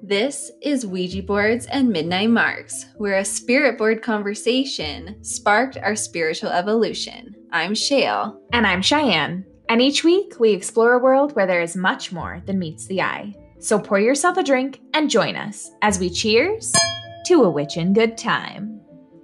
This is Ouija Boards and Midnight Marks, where a spirit board conversation sparked our spiritual evolution. I'm Shale. And I'm Cheyenne. And each week we explore a world where there is much more than meets the eye. So pour yourself a drink and join us as we cheers to a witchin' good time.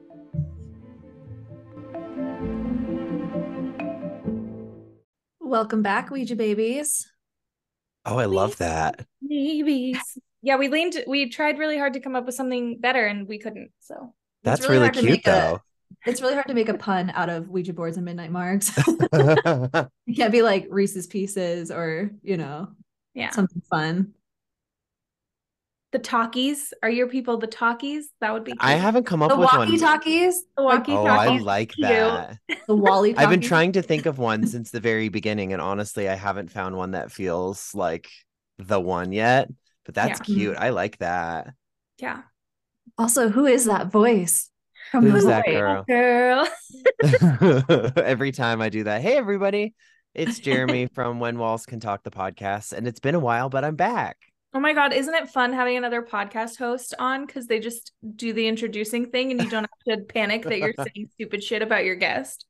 Welcome back, Ouija babies. Oh, I love that. Babies. Yeah, we tried really hard to come up with something better and we couldn't, so. That's really cute, though. It's really hard to make a pun out of Ouija Boards and Midnight Marks. It can't be like Reese's Pieces or, something fun. The talkies. Are your people the talkies? That would be cute. I haven't come up The with one. walkie-talkies. The walkie-talkies. Oh, I like that. The Wally talkies. I've been trying to think of one since the very beginning, and honestly, I haven't found one that feels like the one yet. But that's cute. I like that. Yeah. Also, who is that voice? Who's that girl? Girl. Every time I do that, hey everybody, it's Jeremy from When Walls Can Talk, the podcast, and it's been a while, but I'm back. Oh my God, isn't it fun having another podcast host on? Because they just do the introducing thing and you don't have to panic that you're saying stupid shit about your guest.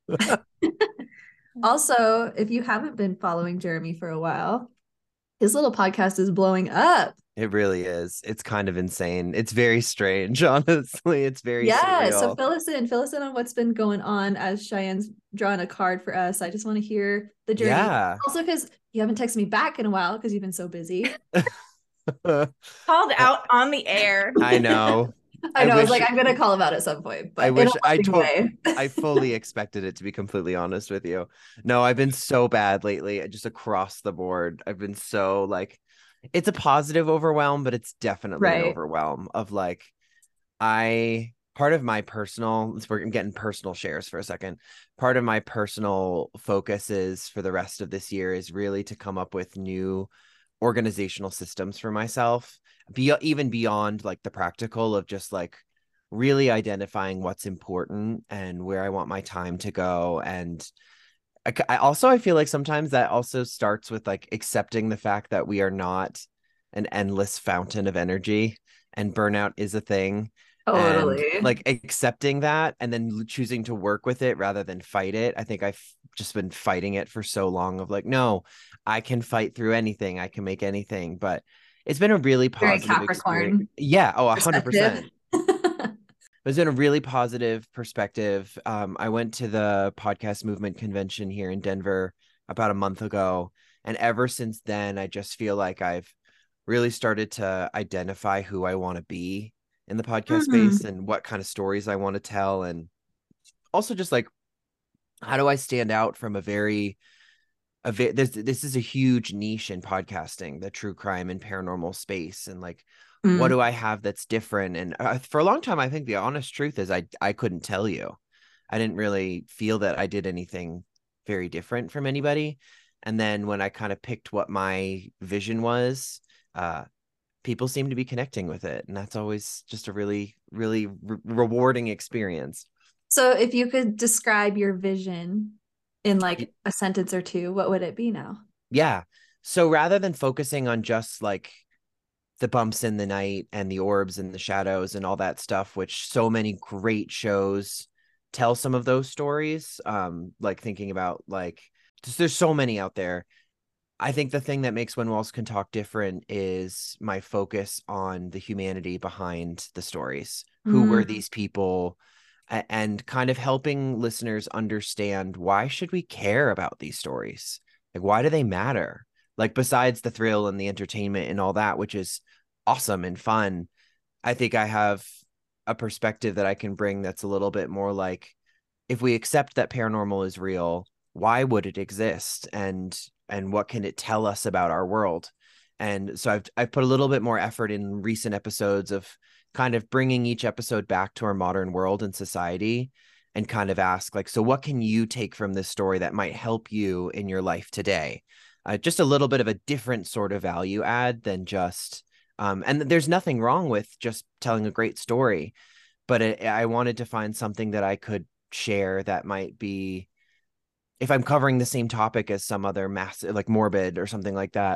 Also, if you haven't been following Jeremy for a while, his little podcast is blowing up. It really is. It's kind of insane. It's very strange, honestly. It's very surreal. So fill us in on what's been going on as Cheyenne's drawing a card for us. I just want to hear the journey. Yeah. Also, because you haven't texted me back in a while because you've been so busy. Called out on the air. I know. I was like, I'm gonna call him out at some point, but I fully expected it, to be completely honest with you. No, I've been so bad lately, just across the board. I've been so like, it's a positive overwhelm, but it's definitely an overwhelm of like, part of my personal, I'm getting personal shares for a second. Part of my personal focus is for the rest of this year is really to come up with new organizational systems for myself, even beyond like the practical of just like really identifying what's important and where I want my time to go. And I feel like sometimes that also starts with like accepting the fact that we are not an endless fountain of energy and burnout is a thing. Totally. And like accepting that and then choosing to work with it rather than fight it. I think I've just been fighting it for so long of like, no, I can fight through anything. I can make anything. But it's been a really positive Capricorn. Yeah. Oh, 100%. It's been a really positive perspective. I went to the podcast movement convention here in Denver about a month ago. And ever since then, I just feel like I've really started to identify who I want to be in the podcast space and what kind of stories I want to tell. And also just like, how do I stand out from this is a huge niche in podcasting, the true crime and paranormal space. And like, what do I have that's different? And for a long time, I think the honest truth is I couldn't tell you. I didn't really feel that I did anything very different from anybody. And then when I kind of picked what my vision was, people seem to be connecting with it. And that's always just a really, really rewarding experience. So if you could describe your vision in like a sentence or two, what would it be now? Yeah. So rather than focusing on just like the bumps in the night and the orbs and the shadows and all that stuff, which so many great shows tell some of those stories, like thinking about like, just there's so many out there. I think the thing that makes When Walls Can Talk different is my focus on the humanity behind the stories. Who were these people? And kind of helping listeners understand, why should we care about these stories? Like, why do they matter? Like, besides the thrill and the entertainment and all that, which is awesome and fun, I think I have a perspective that I can bring that's a little bit more like, if we accept that paranormal is real, why would it exist? And what can it tell us about our world? And so I've put a little bit more effort in recent episodes of kind of bringing each episode back to our modern world and society and kind of ask like, so what can you take from this story that might help you in your life today? Just a little bit of a different sort of value add than just, and there's nothing wrong with just telling a great story, but I wanted to find something that I could share that might be, if I'm covering the same topic as some other massive, like morbid or something like that,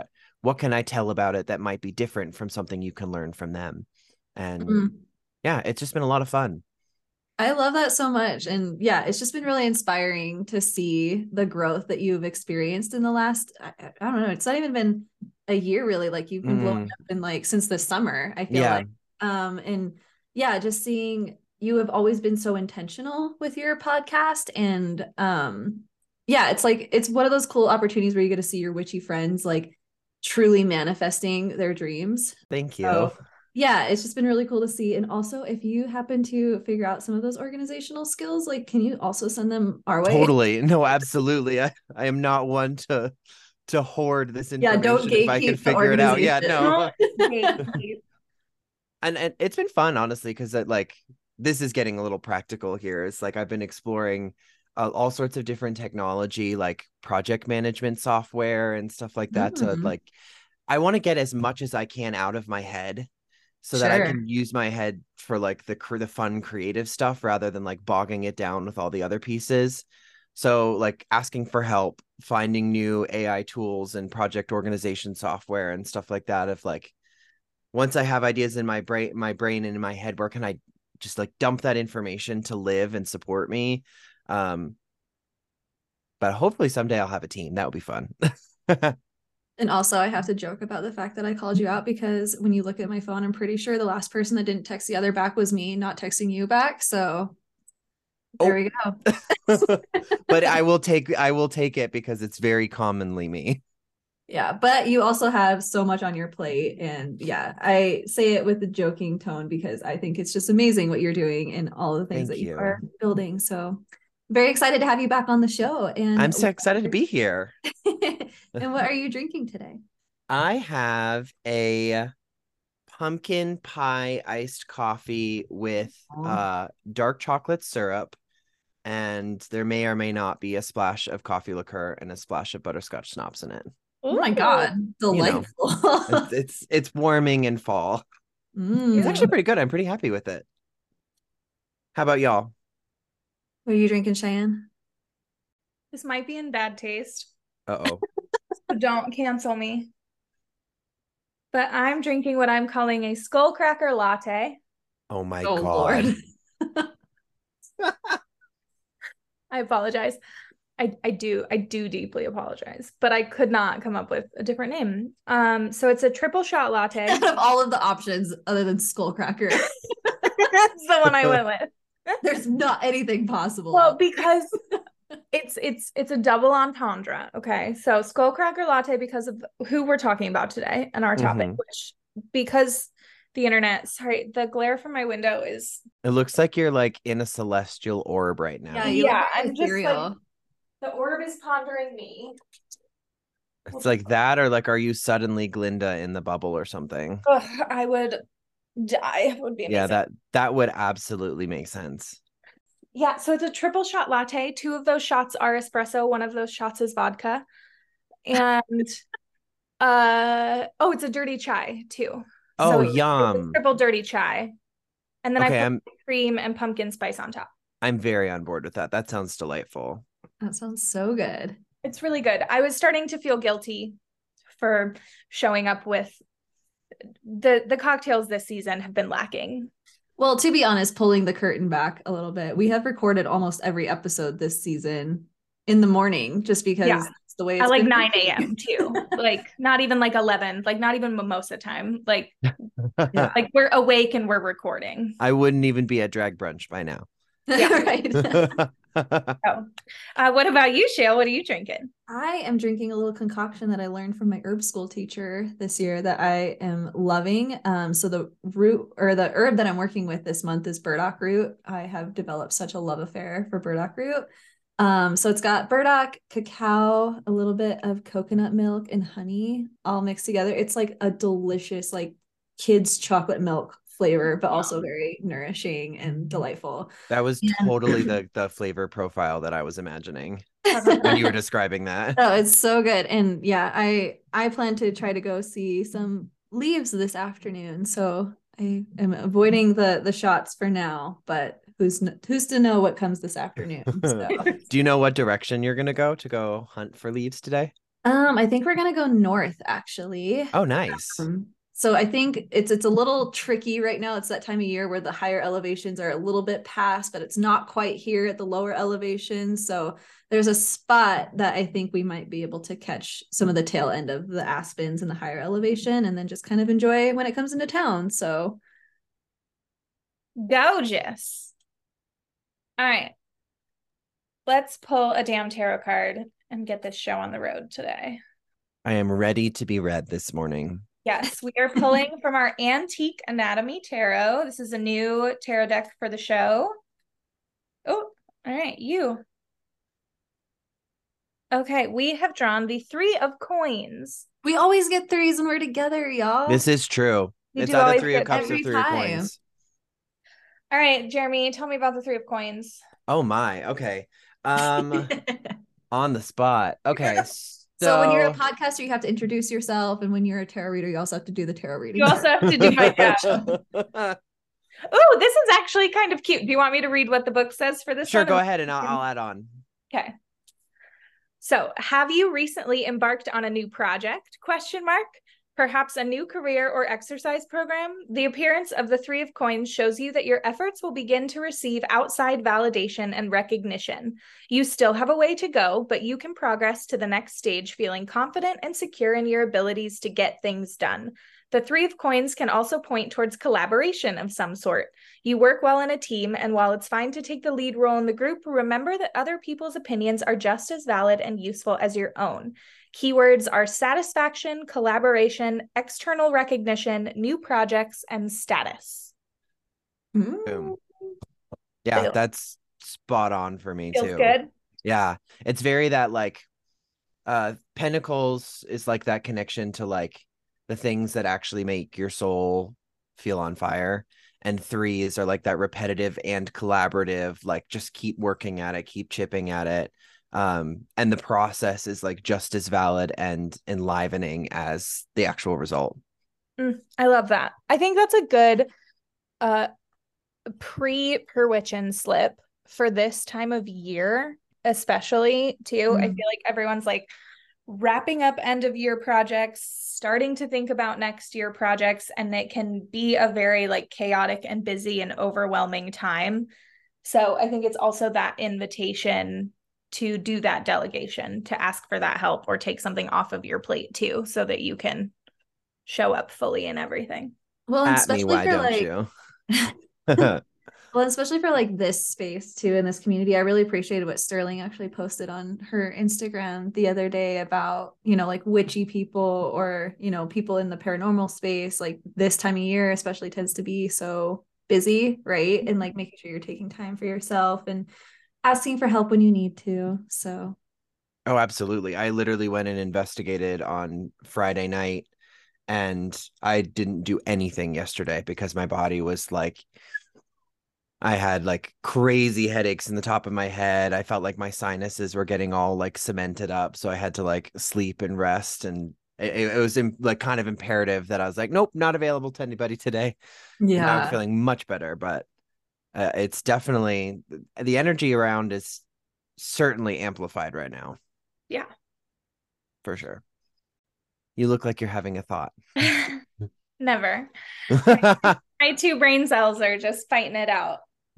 what can I tell about it that might be different from something you can learn from them? And yeah, it's just been a lot of fun. I love that so much. And yeah, it's just been really inspiring to see the growth that you've experienced in the last, I don't know, it's not even been a year really. Like you've been blowing up in like since the summer, I feel like. And yeah, just seeing you have always been so intentional with your podcast. And yeah, it's like it's one of those cool opportunities where you get to see your witchy friends like truly manifesting their dreams. Thank you. So, yeah, it's just been really cool to see. And also, if you happen to figure out some of those organizational skills, like, can you also send them our way? Totally. No, absolutely. I am not one to hoard this information. Don't if I can figure it out. Yeah, no. And it's been fun, honestly, because like this is getting a little practical here. It's like I've been exploring all sorts of different technology, like project management software and stuff like that. To like, I want to get as much as I can out of my head, so that I can use my head for like the fun creative stuff rather than like bogging it down with all the other pieces. So like asking for help, finding new AI tools and project organization software and stuff like that. If like, once I have ideas in my brain and in my head, where can I just like dump that information to live and support me? But hopefully someday I'll have a team. That would be fun. And also, I have to joke about the fact that I called you out because when you look at my phone, I'm pretty sure the last person that didn't text the other back was me, not texting you back. So there we go. But I will take it because it's very commonly me. Yeah, but you also have so much on your plate. And yeah, I say it with a joking tone because I think it's just amazing what you're doing and all the things that you are building. So very excited to have you back on the show. And I'm so excited to be here. And what are you drinking today? I have a pumpkin pie iced coffee with dark chocolate syrup, and there may or may not be a splash of coffee liqueur and a splash of butterscotch schnapps in it. Oh my God, delightful. It's warming in fall. It's actually pretty good. I'm pretty happy with it. How about y'all? What are you drinking, Cheyenne? This might be in bad taste. Uh-oh. So don't cancel me. But I'm drinking what I'm calling a skullcracker latte. Oh my God. I apologize. I do deeply apologize, but I could not come up with a different name. So it's a triple shot latte. Out of all of the options other than skullcracker. That's the one I went with. There's not anything possible. Well, because it's a double entendre. Okay. So skullcracker latte because of who we're talking about today and our topic, which because the internet, sorry, the glare from my window is. It looks like you're like in a celestial orb right now. Yeah, I'm just like, the orb is pondering me. It's like that, or like, are you suddenly Glinda in the bubble or something? I would die. It would be amazing. Yeah, that would absolutely make sense. Yeah, so it's a triple shot latte. 2 of those shots are espresso. 1 of those shots is vodka. And it's a dirty chai too. Oh, yum. Triple dirty chai. And then I put cream and pumpkin spice on top. I'm very on board with that. That sounds delightful. That sounds so good. It's really good. I was starting to feel guilty for showing up with the cocktails this season have been lacking. Well, to be honest, pulling the curtain back a little bit, we have recorded almost every episode this season in the morning just because it's the way it's at like 9 a.m. too. Like not even like 11, like not even mimosa time. Like, like we're awake and we're recording. I wouldn't even be at drag brunch by now. Yeah, right. What about you, Shale? What are you drinking? I am drinking a little concoction that I learned from my herb school teacher this year that I am loving. So the root or the herb that I'm working with this month is burdock root. I have developed such a love affair for burdock root. So it's got burdock, cacao, a little bit of coconut milk and honey all mixed together. It's like a delicious, like kids chocolate milk flavor, but also very nourishing and delightful. That was totally the flavor profile that I was imagining when you were describing that. Oh, it's so good. And yeah, I plan to try to go see some leaves this afternoon. So I am avoiding the shots for now, but who's to know what comes this afternoon. So. Do you know what direction you're going to go hunt for leaves today? I think we're gonna go north actually. Oh, nice. So I think it's a little tricky right now. It's that time of year where the higher elevations are a little bit past, but it's not quite here at the lower elevations. So there's a spot that I think we might be able to catch some of the tail end of the aspens in the higher elevation and then just kind of enjoy when it comes into town. So gorgeous. All right. Let's pull a damn tarot card and get this show on the road today. I am ready to be read this morning. Yes, we are pulling from our Antique Anatomy Tarot. This is a new tarot deck for the show. Oh, all right, you. Okay, we have drawn the Three of Coins. we always get threes when we're together, y'all. This is true. You It's do either always Three of get Cups or every Three of time. Coins. All right, Jeremy, tell me about the Three of Coins. Oh my. Okay. On the spot. Okay. So when you're a podcaster, you have to introduce yourself, and when you're a tarot reader, you also have to do the tarot reading. You also have to do my job. Oh, this is actually kind of cute. Do you want me to read what the book says for this? Sure, one? go ahead and I'll add on. Okay. So, have you recently embarked on a new project? Question mark. Perhaps a new career or exercise program? The appearance of the Three of Coins shows you that your efforts will begin to receive outside validation and recognition. You still have a way to go, but you can progress to the next stage feeling confident and secure in your abilities to get things done. The Three of Coins can also point towards collaboration of some sort. You work well in a team, and while it's fine to take the lead role in the group, remember that other people's opinions are just as valid and useful as your own. Keywords are satisfaction, collaboration, external recognition, new projects, and status. Boom. Yeah, that's spot on for me Feels too. good. Yeah. It's very that like Pentacles is like that connection to like the things that actually make your soul feel on fire. And threes are like that repetitive and collaborative, like just keep working at it, keep chipping at it. And the process is like just as valid and enlivening as the actual result. I love that. I think that's a good pre-Purwitchin slip for this time of year, especially too. I feel like everyone's like wrapping up end of year projects, starting to think about next year projects, and it can be a very like chaotic and busy and overwhelming time. So I think it's also that invitation to do that delegation, to ask for that help or take something off of your plate too, so that you can show up fully in everything. Well, and At me, especially why for don't like you? well, especially for like this space too, in this community, I really appreciated what Sterling actually posted on her Instagram the other day about, you know, like witchy people or, you know, people in the paranormal space, like this time of year especially tends to be so busy, right? And like making sure you're taking time for yourself and asking for help when you need to. So Oh, absolutely. I literally went and investigated on Friday night, and I didn't do anything yesterday because my body was like, I had like crazy headaches in the top of my head. I felt like my sinuses were getting all like cemented up. So I had to like sleep and rest. And it was like kind of imperative that I was like, nope, not available to anybody today. Now I'm feeling much better, but it's definitely the energy around is certainly amplified right now. Yeah. For sure. You look like you're having a thought. Never. My two brain cells are just fighting it out.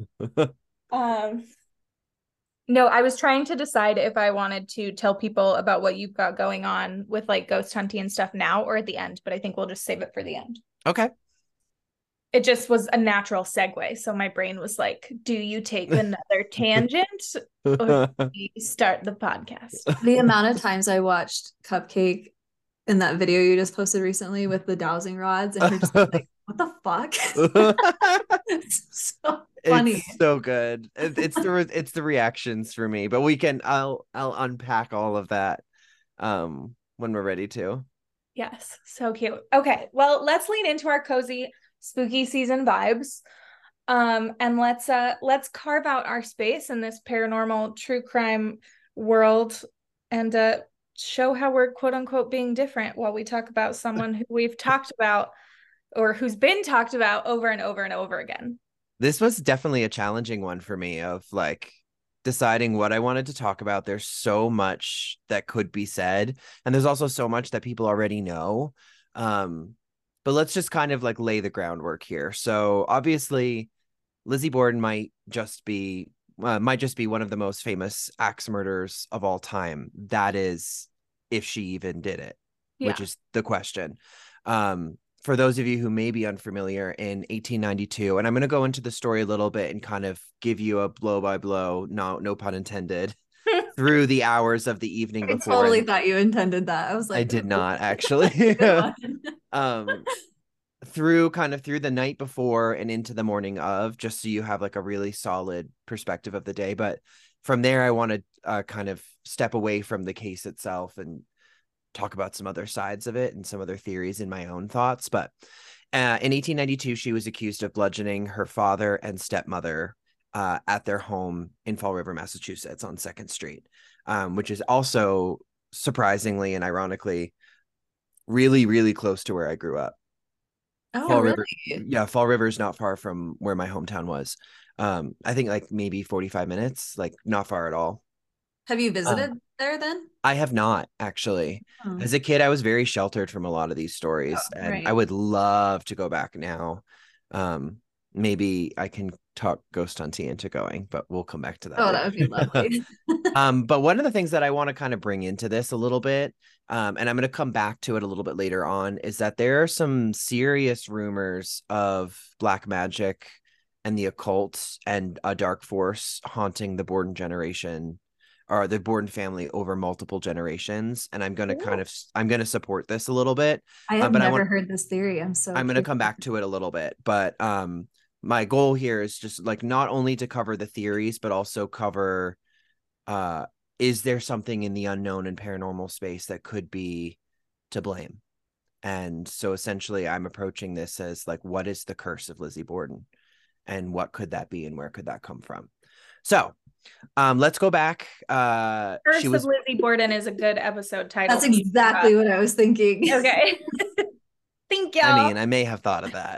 No, I was trying to decide if I wanted to tell people about what you've got going on with like ghost hunting and stuff now or at the end, but I think we'll just save it for the end. Okay. It just was a natural segue. So my brain was like, do you take another tangent or do you start the podcast? The amount of times I watched Cupcake in that video you just posted recently with the dowsing rods and her just like, what the fuck? It's so funny. It's so good. It's the reactions for me, but I'll unpack all of that when we're ready to. Yes, so cute. Okay, well, let's lean into our cozy spooky season vibes. And let's carve out our space in this paranormal true crime world and show how we're quote unquote being different while we talk about someone who we've talked about or who's been talked about over and over and over again. This was definitely a challenging one for me of like deciding what I wanted to talk about. There's so much that could be said, and there's also so much that people already know. But let's just kind of like lay the groundwork here. So obviously, Lizzie Borden might just be one of the most famous axe murders of all time. That is, if she even did it, which is the question. For those of you who may be unfamiliar, in 1892, and I'm going to go into the story a little bit and kind of give you a blow by blow, no pun intended, through the hours of the evening before. I totally thought you intended that. I was like, I did not actually. Through the night before and into the morning of, just so you have like a really solid perspective of the day. But from there, I want to kind of step away from the case itself and talk about some other sides of it and some other theories in my own thoughts. But in 1892, she was accused of bludgeoning her father and stepmother at their home in Fall River, Massachusetts on 2nd Street, which is also surprisingly and ironically really, really close to where I grew up. Oh, Fall really? River, yeah, Fall River is not far from where my hometown was. I think like maybe 45 minutes, like not far at all. Have you visited there then? I have not actually. Oh. As a kid, I was very sheltered from a lot of these stories, and I would love to go back now. Maybe I can talk Ghost Hunty into going, but we'll come back to that. Oh, that would be lovely. But one of the things that I want to kind of bring into this a little bit, and I'm going to come back to it a little bit later on, is that there are some serious rumors of black magic and the occult and a dark force haunting the Borden generation or the Borden family over multiple generations. And I'm going to support this a little bit. I have never heard this theory. I'm going to come back to it a little bit, but my goal here is just like not only to cover the theories, but also cover is there something in the unknown and paranormal space that could be to blame? And so essentially I'm approaching this as like, what is the curse of Lizzie Borden and what could that be and where could that come from? So let's go back. Curse of Lizzie Borden is a good episode title. That's exactly what I was thinking. Okay. Thank you. I mean, I may have thought of that.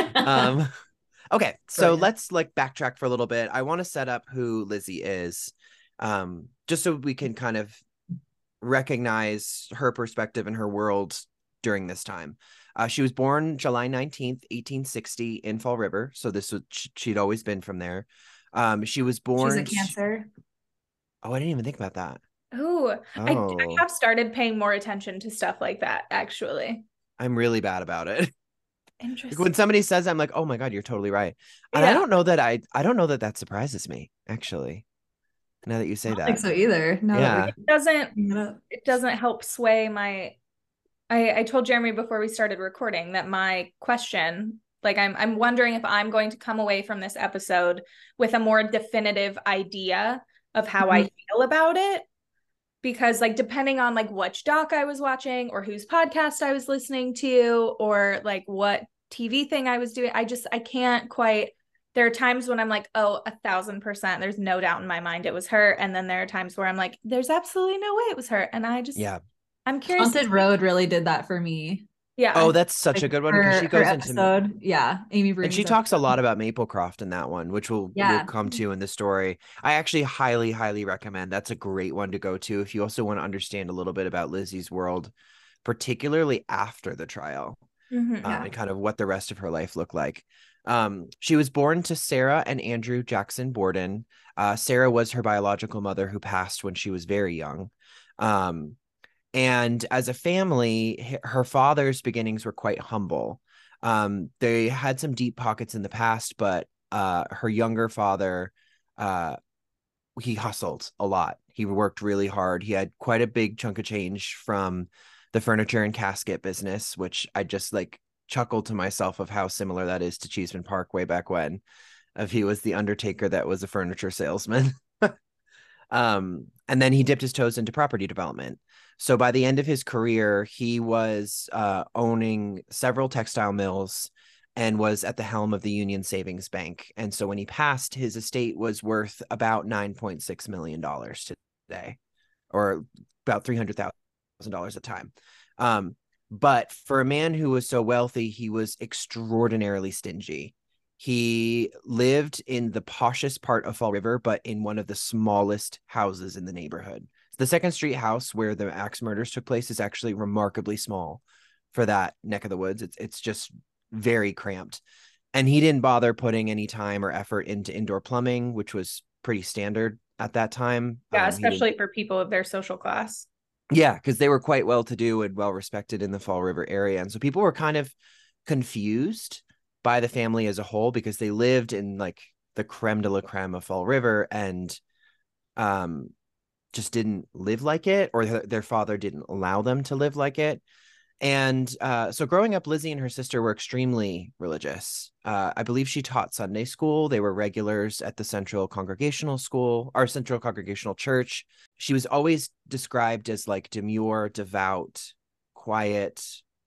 Okay, so let's like backtrack for a little bit. I want to set up who Lizzie is, just so we can kind of recognize her perspective and her world during this time. She was born July 19th, 1860 in Fall River. So she'd always been from there. She was born. She's a Cancer. Oh, I didn't even think about that. Ooh, I have started paying more attention to stuff like that, actually. I'm really bad about it. Interesting. When somebody says, I'm like, oh my God, you're totally right. And I don't know that that surprises me, actually. Now that you say that. I don't think so either. No, yeah. It doesn't help sway my. I told Jeremy before we started recording that my question, like I'm wondering if I'm going to come away from this episode with a more definitive idea of how I feel about it. Because like, depending on like which doc I was watching or whose podcast I was listening to or like what TV thing I was doing, I can't quite, there are times when I'm like, oh, 1,000%, there's no doubt in my mind it was her. And then there are times where I'm like, there's absolutely no way it was her. And I'm curious. Haunted Road really did that for me. Yeah. Oh, that's such a good one because she goes into Amy Breen, and she talks a lot about Maplecroft in that one, which we'll come to in the story. I actually highly, highly recommend. That's a great one to go to if you also want to understand a little bit about Lizzie's world, particularly after the trial, and kind of what the rest of her life looked like. She was born to Sarah and Andrew Jackson Borden. Sarah was her biological mother who passed when she was very young. And as a family, her father's beginnings were quite humble. They had some deep pockets in the past, but her younger father, he hustled a lot. He worked really hard. He had quite a big chunk of change from the furniture and casket business, which I just like chuckled to myself of how similar that is to Cheeseman Park way back when. If he was the undertaker that was a furniture salesman. And then he dipped his toes into property development. So by the end of his career, he was owning several textile mills and was at the helm of the Union Savings Bank. And so when he passed, his estate was worth about $9.6 million today, or about $300,000 at the time. But for a man who was so wealthy, he was extraordinarily stingy. He lived in the poshest part of Fall River, but in one of the smallest houses in the neighborhood. The Second Street house where the axe murders took place is actually remarkably small for that neck of the woods. It's just very cramped. And he didn't bother putting any time or effort into indoor plumbing, which was pretty standard at that time. Yeah, especially for people of their social class. Yeah, because they were quite well to do and well respected in the Fall River area. And so people were kind of confused by the family as a whole because they lived in like the creme de la creme of Fall River and just didn't live like it, or their father didn't allow them to live like it. And so growing up, Lizzie and her sister were extremely religious. I believe she taught Sunday school. They were regulars at the Central Congregational School, our Central Congregational Church. She was always described as like demure, devout, quiet,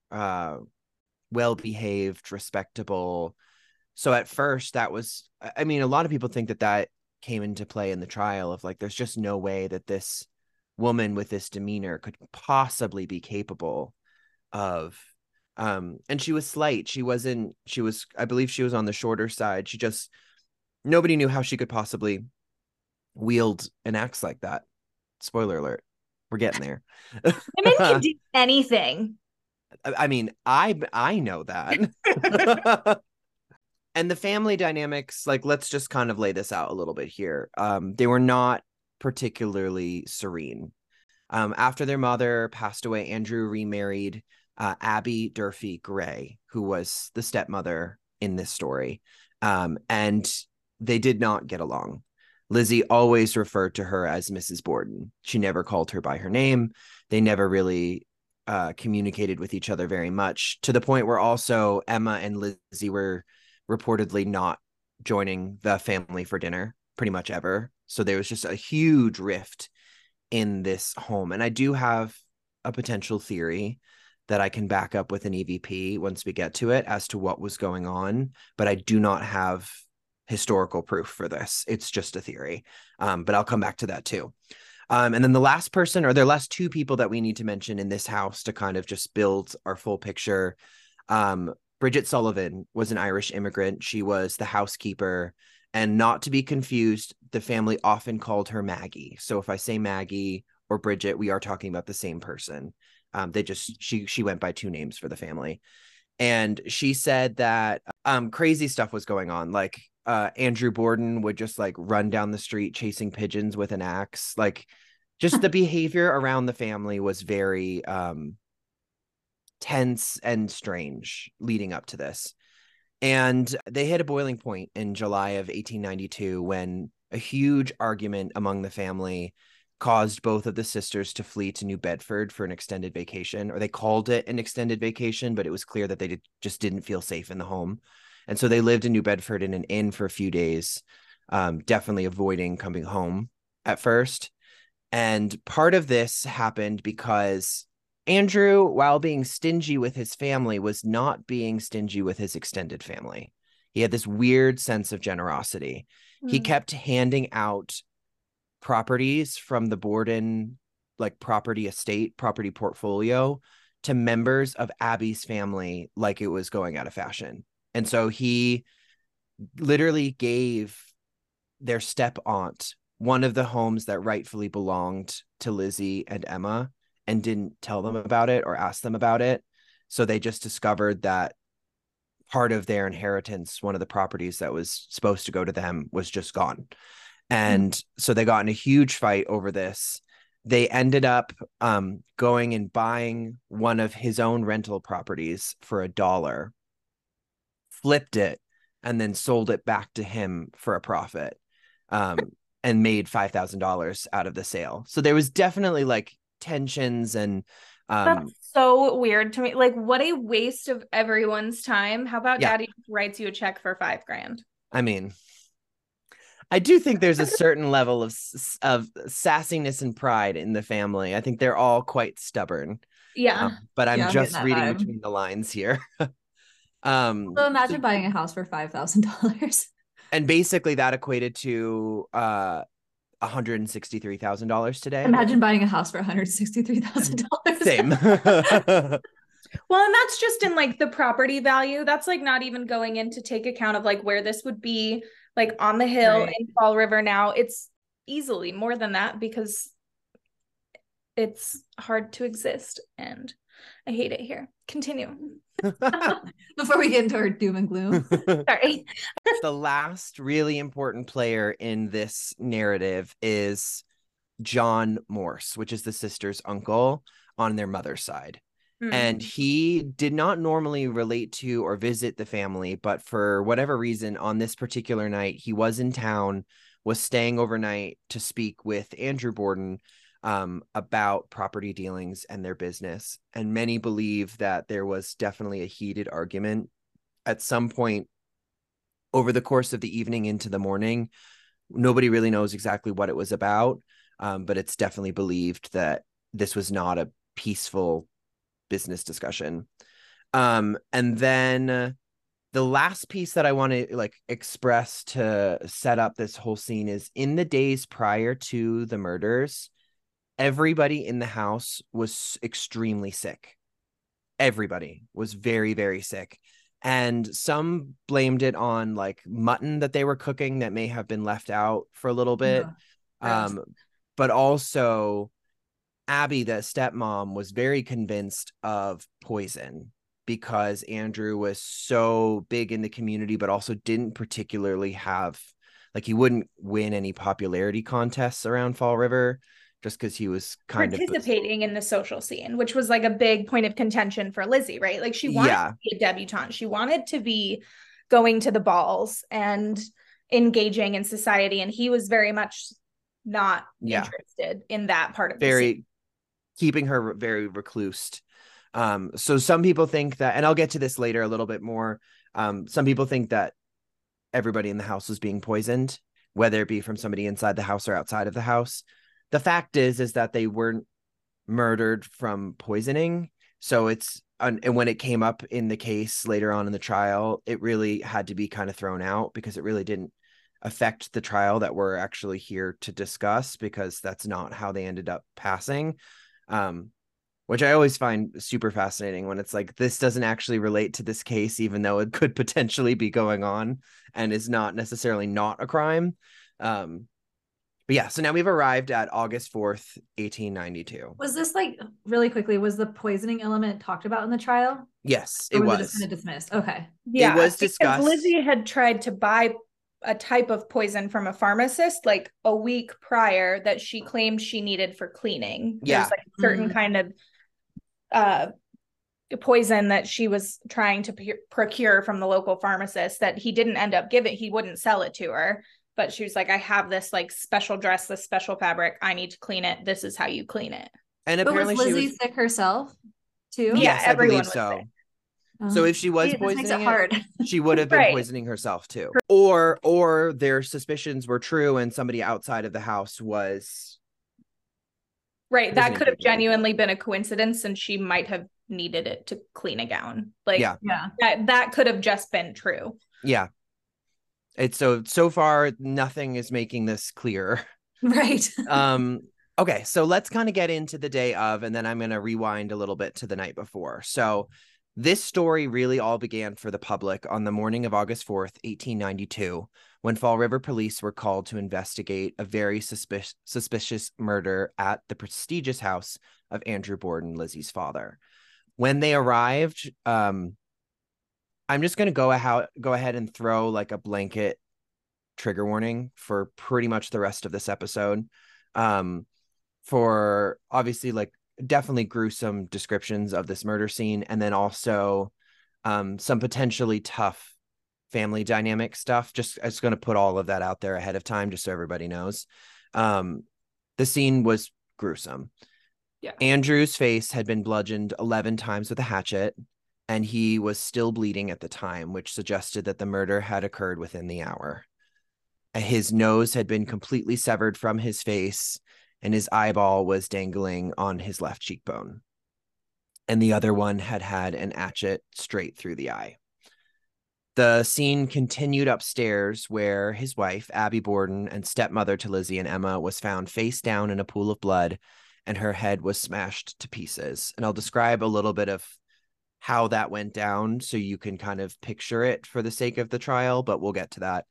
well-behaved, respectable. So at first that was, I mean, a lot of people think that came into play in the trial of like, there's just no way that this woman with this demeanor could possibly be capable of and she was slight. I believe she was on the shorter side. Nobody knew how she could possibly wield an axe like that. Spoiler alert, we're getting there. Women can do anything. I mean, I know that. And the family dynamics, like, let's just kind of lay this out a little bit here. They were not particularly serene. After their mother passed away, Andrew remarried Abby Durfee Gray, who was the stepmother in this story. And they did not get along. Lizzie always referred to her as Mrs. Borden. She never called her by her name. They never really communicated with each other very much, to the point where also Emma and Lizzie were reportedly not joining the family for dinner pretty much ever. So there was just a huge rift in this home. And I do have a potential theory that I can back up with an EVP once we get to it as to what was going on, but I do not have historical proof for this. It's just a theory. But I'll come back to that too. And then the last person, or there are last two people that we need to mention in this house to kind of just build our full picture. Bridget Sullivan was an Irish immigrant. She was the housekeeper, and not to be confused, the family often called her Maggie. So if I say Maggie or Bridget, we are talking about the same person. She went by two names for the family. And she said that crazy stuff was going on. Like Andrew Borden would just like run down the street chasing pigeons with an axe. Like just the behavior around the family was very tense and strange leading up to this. And they hit a boiling point in July of 1892 when a huge argument among the family caused both of the sisters to flee to New Bedford for an extended vacation, or they called it an extended vacation, but it was clear that they just didn't feel safe in the home. And so they lived in New Bedford in an inn for a few days, definitely avoiding coming home at first. And part of this happened because Andrew, while being stingy with his family, was not being stingy with his extended family. He had this weird sense of generosity. He kept handing out properties from the Borden, like property estate, property portfolio, to members of Abby's family like it was going out of fashion. And so he literally gave their step aunt one of the homes that rightfully belonged to Lizzie and Emma, and didn't tell them about it or ask them about it. So they just discovered that part of their inheritance, one of the properties that was supposed to go to them, was just gone. And so they got in a huge fight over this. They ended up going and buying one of his own rental properties for $1, flipped it, and then sold it back to him for a profit, and made $5,000 out of the sale. So there was definitely like tensions and that's so weird to me. Like, what a waste of everyone's time. How about Daddy writes you a check for $5,000? I mean, I do think there's a certain level of sassiness and pride in the family. I think they're all quite stubborn. Yeah. But I'm just reading between the lines here. So imagine buying a house for $5,000. And basically that equated to $163,000 today. Imagine buying a house for $163,000. Same. Well, and that's just in like the property value. That's like not even going in to take account of like where this would be, like on the hill Right. in Fall River now. It's easily more than that because it's hard to exist and I hate it here. Continue. Before we get into our doom and gloom. Sorry. The last really important player in this narrative is John Morse, which is the sister's uncle on their mother's side. And he did not normally relate to or visit the family, but for whatever reason, on this particular night, he was in town, was staying overnight to speak with Andrew Borden about property dealings and their business. And many believe that there was definitely a heated argument at some point over the course of the evening into the morning. Nobody really knows exactly what it was about, but it's definitely believed that this was not a peaceful business discussion. And then the last piece that I want to like express to set up this whole scene is in the days prior to the murders, everybody in the house was extremely sick. Everybody was very, very sick. And some blamed it on like mutton that they were cooking that may have been left out for a little bit. But also Abby, the stepmom, was very convinced of poison because Andrew was so big in the community, but also didn't particularly have, like, he wouldn't win any popularity contests around Fall River just because he was kind of participating in the social scene, which was like a big point of contention for Lizzie, right? Like she wanted to be a debutante. She wanted to be going to the balls and engaging in society. And he was very much not interested in that part of the scene. Keeping her very reclused. So some people think that, and I'll get to this later a little bit more. Some people think that everybody in the house was being poisoned, whether it be from somebody inside the house or outside of the house. The fact is that they weren't murdered from poisoning. So it's, and when it came up in the case later on in the trial, it really had to be kind of thrown out because it really didn't affect the trial that we're actually here to discuss, because that's not how they ended up passing. Which I always find super fascinating when it's like, this doesn't actually relate to this case, even though it could potentially be going on and is not necessarily not a crime. But yeah, so now we've arrived at August 4th, 1892. Was this, like, really quickly, was the poisoning element talked about in the trial? Yes, it was. It just kind of dismissed? Okay. Yeah, it was discussed. Lizzie had tried to buy a type of poison from a pharmacist like a week prior that she claimed she needed for cleaning. Yeah. There's like a certain kind of poison that she was trying to procure from the local pharmacist that he didn't end up giving. He wouldn't sell it to her, but she was like, I have this like special dress, this special fabric. I need to clean it. This is how you clean it. And apparently was Lizzie sick herself too? Yes, I believe was so. Sick. So if she was poisoning it, she would have been poisoning herself too. Or their suspicions were true and somebody outside of the house was. Right. That could have genuinely been a coincidence and she might have needed it to clean a gown. Like, that could have just been true. Yeah. It's so far, nothing is making this clear. Right. Okay. So let's kind of get into the day of, and then I'm going to rewind a little bit to the night before. So this story really all began for the public on the morning of August 4th, 1892, when Fall River police were called to investigate a very suspicious murder at the prestigious house of Andrew Borden, Lizzie's father. When they arrived, I'm just going to go ahead and throw like a blanket trigger warning for pretty much the rest of this episode. For obviously like definitely gruesome descriptions of this murder scene, and then also some potentially tough family dynamic stuff. I was going to put all of that out there ahead of time just so everybody knows. The scene was gruesome. Yeah. Andrew's face had been bludgeoned 11 times with a hatchet, and he was still bleeding at the time, which suggested that the murder had occurred within the hour. His nose had been completely severed from his face, and his eyeball was dangling on his left cheekbone. And the other one had an hatchet straight through the eye. The scene continued upstairs, where his wife, Abby Borden, and stepmother to Lizzie and Emma, was found face down in a pool of blood, and her head was smashed to pieces. And I'll describe a little bit of how that went down so you can kind of picture it for the sake of the trial, but we'll get to that.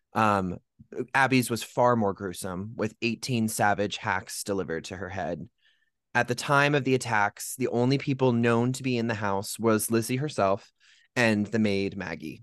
Abby's was far more gruesome, with 18 savage hacks delivered to her head. At the time of the attacks, the only people known to be in the house was Lizzie herself and the maid, Maggie.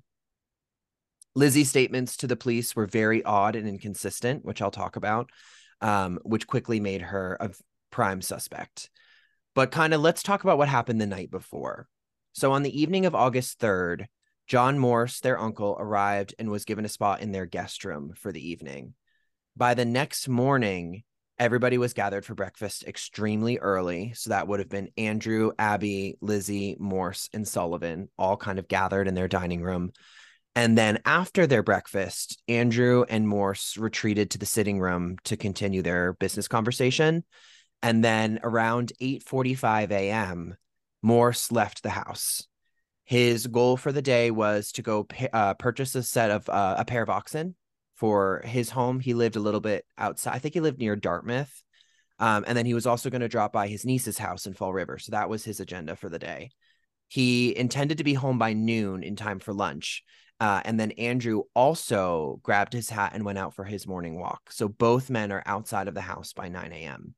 Lizzie's statements to the police were very odd and inconsistent, which I'll talk about, which quickly made her a prime suspect. But kind of let's talk about what happened the night before. So on the evening of August 3rd, John Morse, their uncle, arrived and was given a spot in their guest room for the evening. By the next morning, everybody was gathered for breakfast extremely early. So that would have been Andrew, Abby, Lizzie, Morse, and Sullivan, all kind of gathered in their dining room. And then after their breakfast, Andrew and Morse retreated to the sitting room to continue their business conversation. And then around 8:45 a.m., Morse left the house. His goal for the day was to go purchase a pair of oxen for his home. He lived a little bit outside. I think he lived near Dartmouth. And then he was also going to drop by his niece's house in Fall River. So that was his agenda for the day. He intended to be home by noon in time for lunch. And then Andrew also grabbed his hat and went out for his morning walk. So both men are outside of the house by 9 a.m.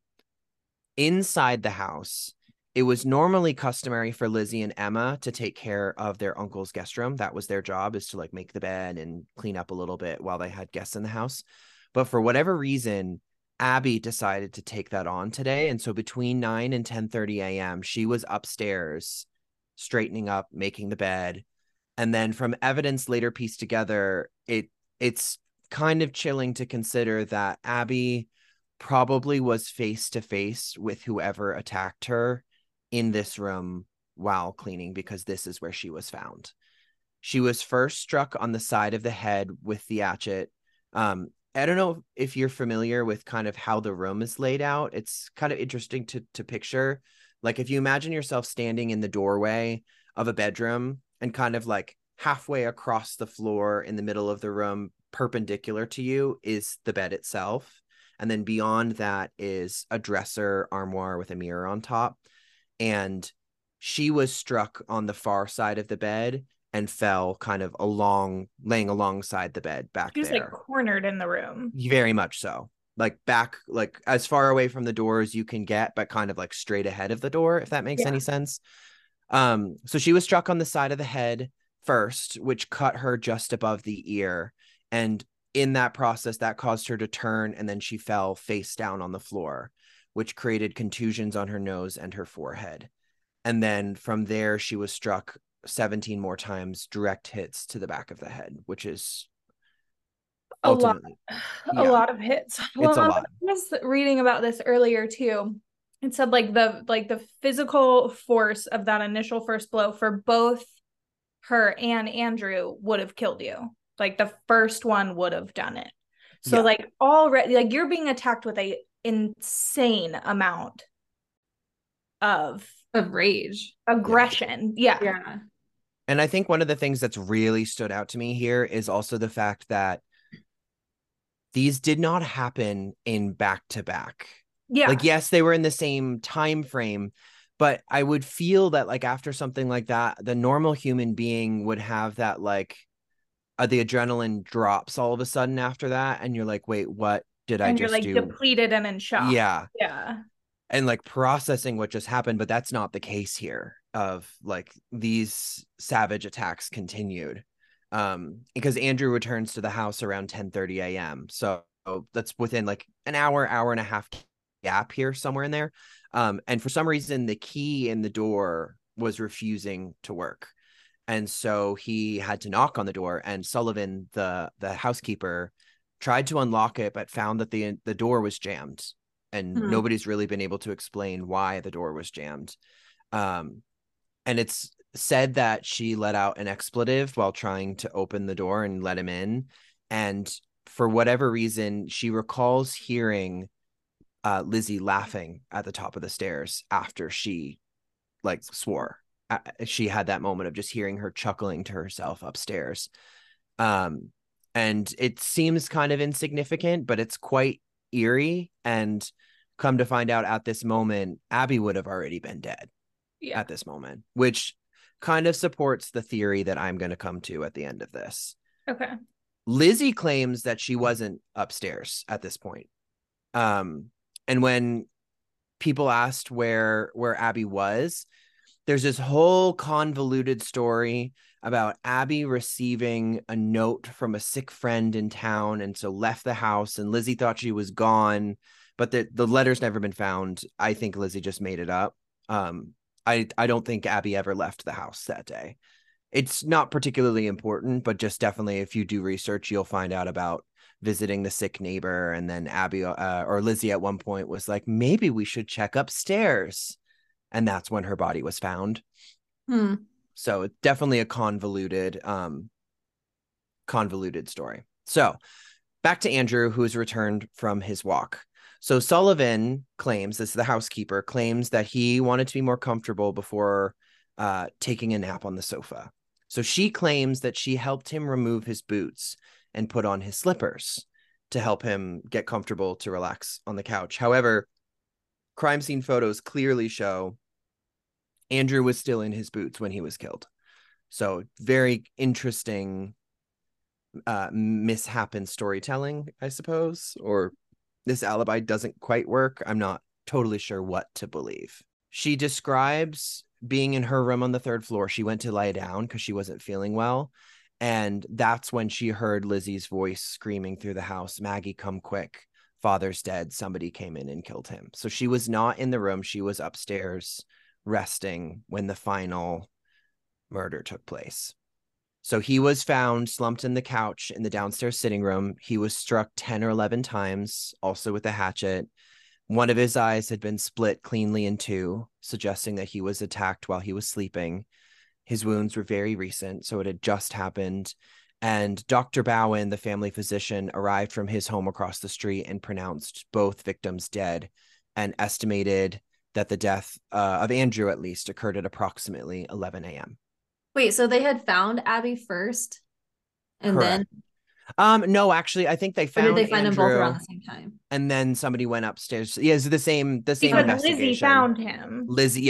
Inside the house, it was normally customary for Lizzie and Emma to take care of their uncle's guest room. That was their job, is to like make the bed and clean up a little bit while they had guests in the house. But for whatever reason, Abby decided to take that on today. And so between 9 and 10:30 a.m., she was upstairs straightening up, making the bed. And then from evidence later pieced together, it's kind of chilling to consider that Abby probably was face to face with whoever attacked her in this room while cleaning, because this is where she was found. She was first struck on the side of the head with the hatchet. I don't know if you're familiar with kind of how the room is laid out. It's kind of interesting to picture. Like if you imagine yourself standing in the doorway of a bedroom and kind of like halfway across the floor in the middle of the room, perpendicular to you, is the bed itself. And then beyond that is a dresser armoire with a mirror on top. And she was struck on the far side of the bed and fell kind of laying alongside the bed back there. She was like cornered in the room. Very much so. Like back, like as far away from the door as you can get, but kind of like straight ahead of the door, if that makes any sense. So she was struck on the side of the head first, which cut her just above the ear. And in that process, that caused her to turn, and then she fell face down on the floor, which created contusions on her nose and her forehead. And then from there, she was struck 17 more times, direct hits to the back of the head, which is ultimately a lot of hits. It's a lot. I was reading about this earlier too. It said like the physical force of that initial first blow for both her and Andrew would have killed you. Like the first one would have done it. So like already, like you're being attacked with a insane amount of rage, aggression. Yeah. And I think one of the things that's really stood out to me here is also the fact that these did not happen in back to back. Yeah. Like, yes, they were in the same time frame, but I would feel that like after something like that, the normal human being would have that like the adrenaline drops all of a sudden after that. And you're like, wait, what did I just do? You're like depleted and in shock. Yeah. Yeah. And like processing what just happened, but that's not the case here. Of like these savage attacks continued. Because Andrew returns to the house around 10:30 a.m. So that's within like an hour and a half gap here, somewhere in there. And for some reason, the key in the door was refusing to work. And so he had to knock on the door, and Sullivan, the housekeeper, tried to unlock it, but found that the door was jammed, and nobody's really been able to explain why the door was jammed. And it's said that she let out an expletive while trying to open the door and let him in. And for whatever reason, she recalls hearing Lizzie laughing at the top of the stairs after she like swore. She had that moment of just hearing her chuckling to herself upstairs. And it seems kind of insignificant, but it's quite eerie. And come to find out at this moment, Abby would have already been dead. At this moment, which kind of supports the theory that I'm going to come to at the end of this. Okay. Lizzie claims that she wasn't upstairs at this point. And when people asked where Abby was, there's this whole convoluted story about Abby receiving a note from a sick friend in town, and so left the house, and Lizzie thought she was gone, but the letter's never been found. I think Lizzie just made it up. I don't think Abby ever left the house that day. It's not particularly important, but just definitely if you do research, you'll find out about visiting the sick neighbor. And then Abby or Lizzie at one point was like, maybe we should check upstairs. And that's when her body was found. So it's definitely a convoluted story. So back to Andrew, who's returned from his walk. So Sullivan claims, this is the housekeeper, claims that he wanted to be more comfortable before taking a nap on the sofa. So she claims that she helped him remove his boots and put on his slippers to help him get comfortable to relax on the couch. However, crime scene photos clearly show Andrew was still in his boots when he was killed. So very interesting mishap in storytelling, I suppose, or this alibi doesn't quite work. I'm not totally sure what to believe. She describes being in her room on the third floor. She went to lie down because she wasn't feeling well. And that's when she heard Lizzie's voice screaming through the house, Maggie, come quick. Father's dead. Somebody came in and killed him. So she was not in the room. She was upstairs resting when the final murder took place. So he was found slumped in the couch in the downstairs sitting room. He was struck 10 or 11 times, also with a hatchet. One of his eyes had been split cleanly in two, suggesting that he was attacked while he was sleeping. His wounds were very recent, so it had just happened. And Dr. Bowen, the family physician, arrived from his home across the street and pronounced both victims dead and estimated that the death of Andrew, at least, occurred at approximately 11 a.m. Wait, so they had found Abby first and Correct. then no, actually, I think they or found did they find Andrew, them both around the same time? and then somebody went upstairs. Yeah, it's the same Because investigation. Lizzie found him. Lizzie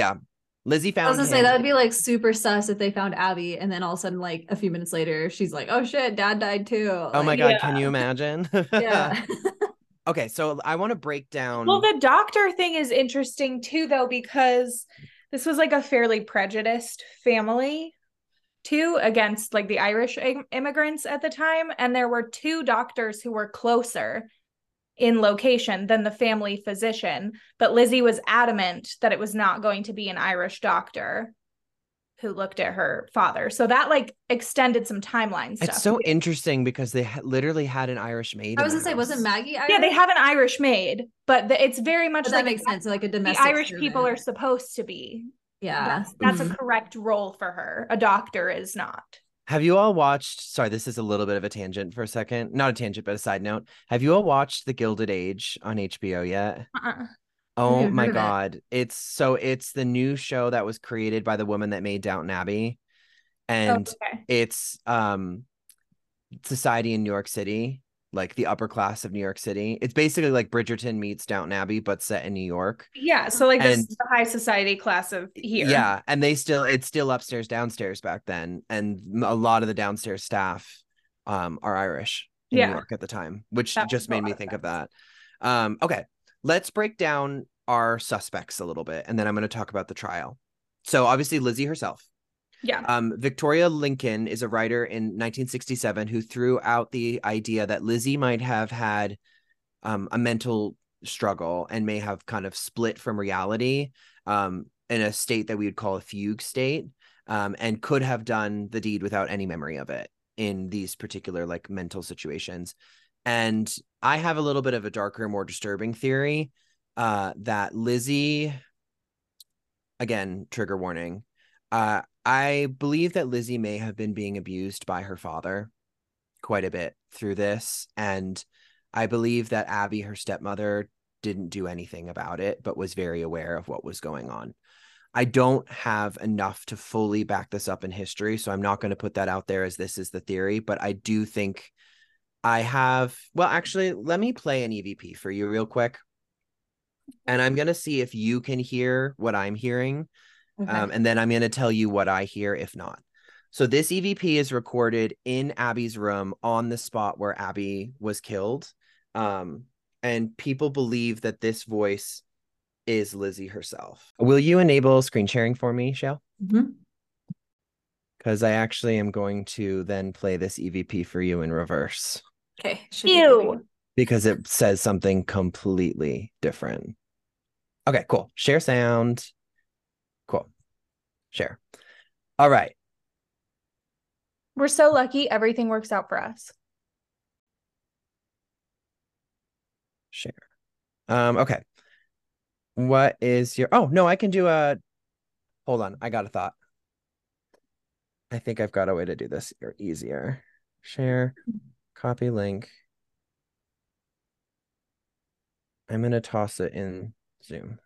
I found was gonna him. say that would be like super sus if they found Abby and then all of a sudden, like a few minutes later, she's like, "Oh shit, Dad died too." Oh my Like, God, yeah. can you imagine? yeah. Okay, so I want to break down. Well, the doctor thing is interesting too, though, because this was like a fairly prejudiced family too against like the Irish immigrants at the time. And there were two doctors who were closer in location than the family physician. But Lizzie was adamant that it was not going to be an Irish doctor who looked at her father. So that like extended some timeline stuff. It's so interesting because they literally had an Irish maid. I was gonna say, wasn't Maggie Irish? Yeah, they have an Irish maid, but it's very much But like that makes sense. So like a the domestic Irish servant. people are supposed to be. Yeah. That's a correct role for her. A doctor is not. Have you all watched, sorry, this is a little bit of a tangent for a second. Not a tangent, but a side note. Have you all watched The Gilded Age on HBO yet? Oh even my heard of it. God. It's the new show that was created by the woman that made Downton Abbey. And it's society in New York City, like the upper class of New York City. It's basically like Bridgerton meets Downton Abbey, but set in New York. Yeah, so like And- this the high society class of here. Yeah, and it's still upstairs, downstairs back then, and a lot of the downstairs staff are Irish in New York at the time, which That just makes a made me lot of think of sense. that. Okay, let's break down our suspects a little bit, and then I'm going to talk about the trial. So obviously Lizzie herself. Yeah. Victoria Lincoln is a writer in 1967 who threw out the idea that Lizzie might have had a mental struggle and may have kind of split from reality in a state that we would call a fugue state, and could have done the deed without any memory of it in these particular like mental situations. And I have a little bit of a darker, more disturbing theory that Lizzie, again, trigger warning, I believe that Lizzie may have been being abused by her father quite a bit through this. And I believe that Abby, her stepmother, didn't do anything about it, but was very aware of what was going on. I don't have enough to fully back this up in history, so I'm not going to put that out there as this is the theory, but I do think I have, well, actually, let me play an EVP for you real quick. And I'm going to see if you can hear what I'm hearing. Okay. And then I'm going to tell you what I hear if not. So this EVP is recorded in Abby's room on the spot where Abby was killed. And people believe that this voice is Lizzie herself. Will you enable screen sharing for me, Shale? Mhm. Because I actually am going to then play this EVP for you in reverse. Okay. Should be Ew. good. Because it says something completely different. Okay, cool. Share sound. Cool. Share. All right. We're so lucky everything works out for us. Share. Okay. What is your... Oh, no, I can do a... Hold on. I got a thought. I think I've got a way to do this easier. Share. Copy link. I'm going to toss it in Zoom.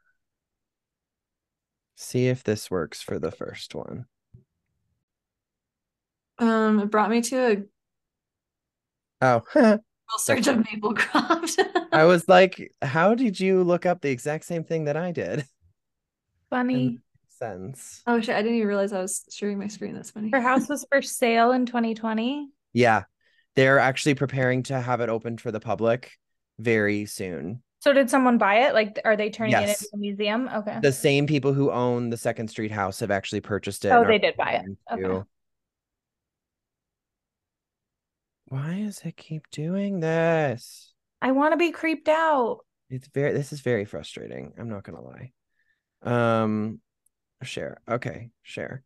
See if this works for the first one. It brought me to Oh, a search of Maplecroft. I was like, how did you look up the exact same thing that I did? Funny. Sense. Oh shit, I didn't even realize I was sharing my screen. That's funny. Her house was for sale in 2020. Yeah. They're actually preparing to have it opened for the public very soon. So did someone buy it? Like, are they turning it Yes. into a museum? Okay. The same people who own the Second Street house have actually purchased it. Oh, and are they did buy it. planning to- Okay. Why does it keep doing this? I want to be creeped out. This is very frustrating. I'm not gonna lie. Share. Okay, share.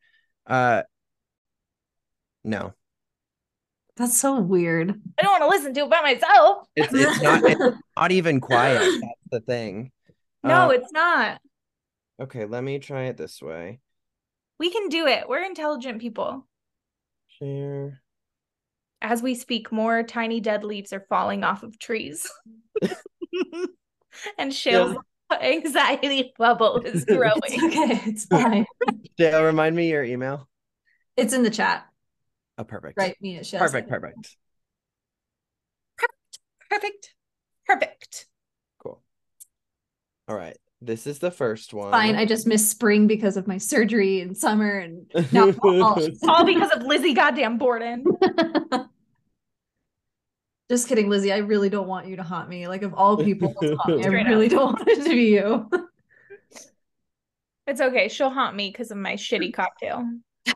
No. That's so weird. I don't want to listen to it by myself. It's not even quiet. That's the thing. No, it's not. Okay, let me try it this way. We can do it. We're intelligent people. Share. As we speak, more tiny dead leaves are falling off of trees. And Shale's anxiety bubble is growing. It's okay. It's fine. Shale, remind me your email. It's in the chat. Oh, perfect. Right, me at Shale. Perfect. Perfect. Cool. All right. This is the first one. Fine. I just missed spring because of my surgery in summer, and now fall. All because of Lizzie goddamn Borden. Just kidding, Lizzie. I really don't want you to haunt me. Like, of all people to haunt me, I Straight really up. don't want it to be you. It's okay. She'll haunt me because of my shitty cocktail.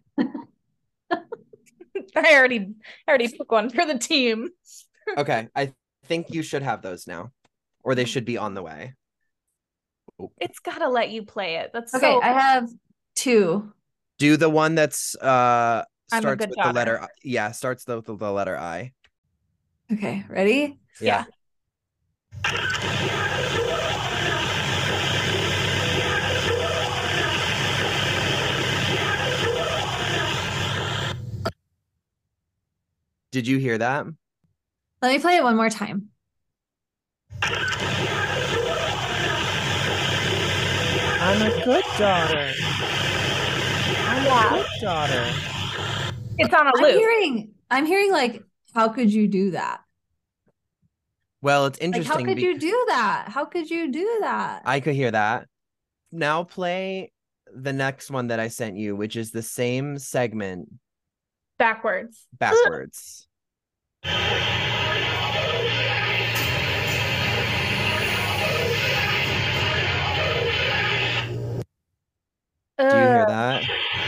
I already took one for the team. Okay. I think you should have those now, or they should be on the way. It's gotta let you play it. That's Okay, so. I have 2. Do the one that's I'm a starts good with daughter. the letter I. Yeah, starts with the letter I. Okay, ready? Yeah. Did you hear that? Let me play it one more time. I'm a good daughter. I'm a good daughter. It's on a loop. I'm hearing like, how could you do that? Well, it's Like, interesting. how could you do that? How could you do that? I could hear that. Now play the next one that I sent you, which is the same segment Backwards. Do you hear that?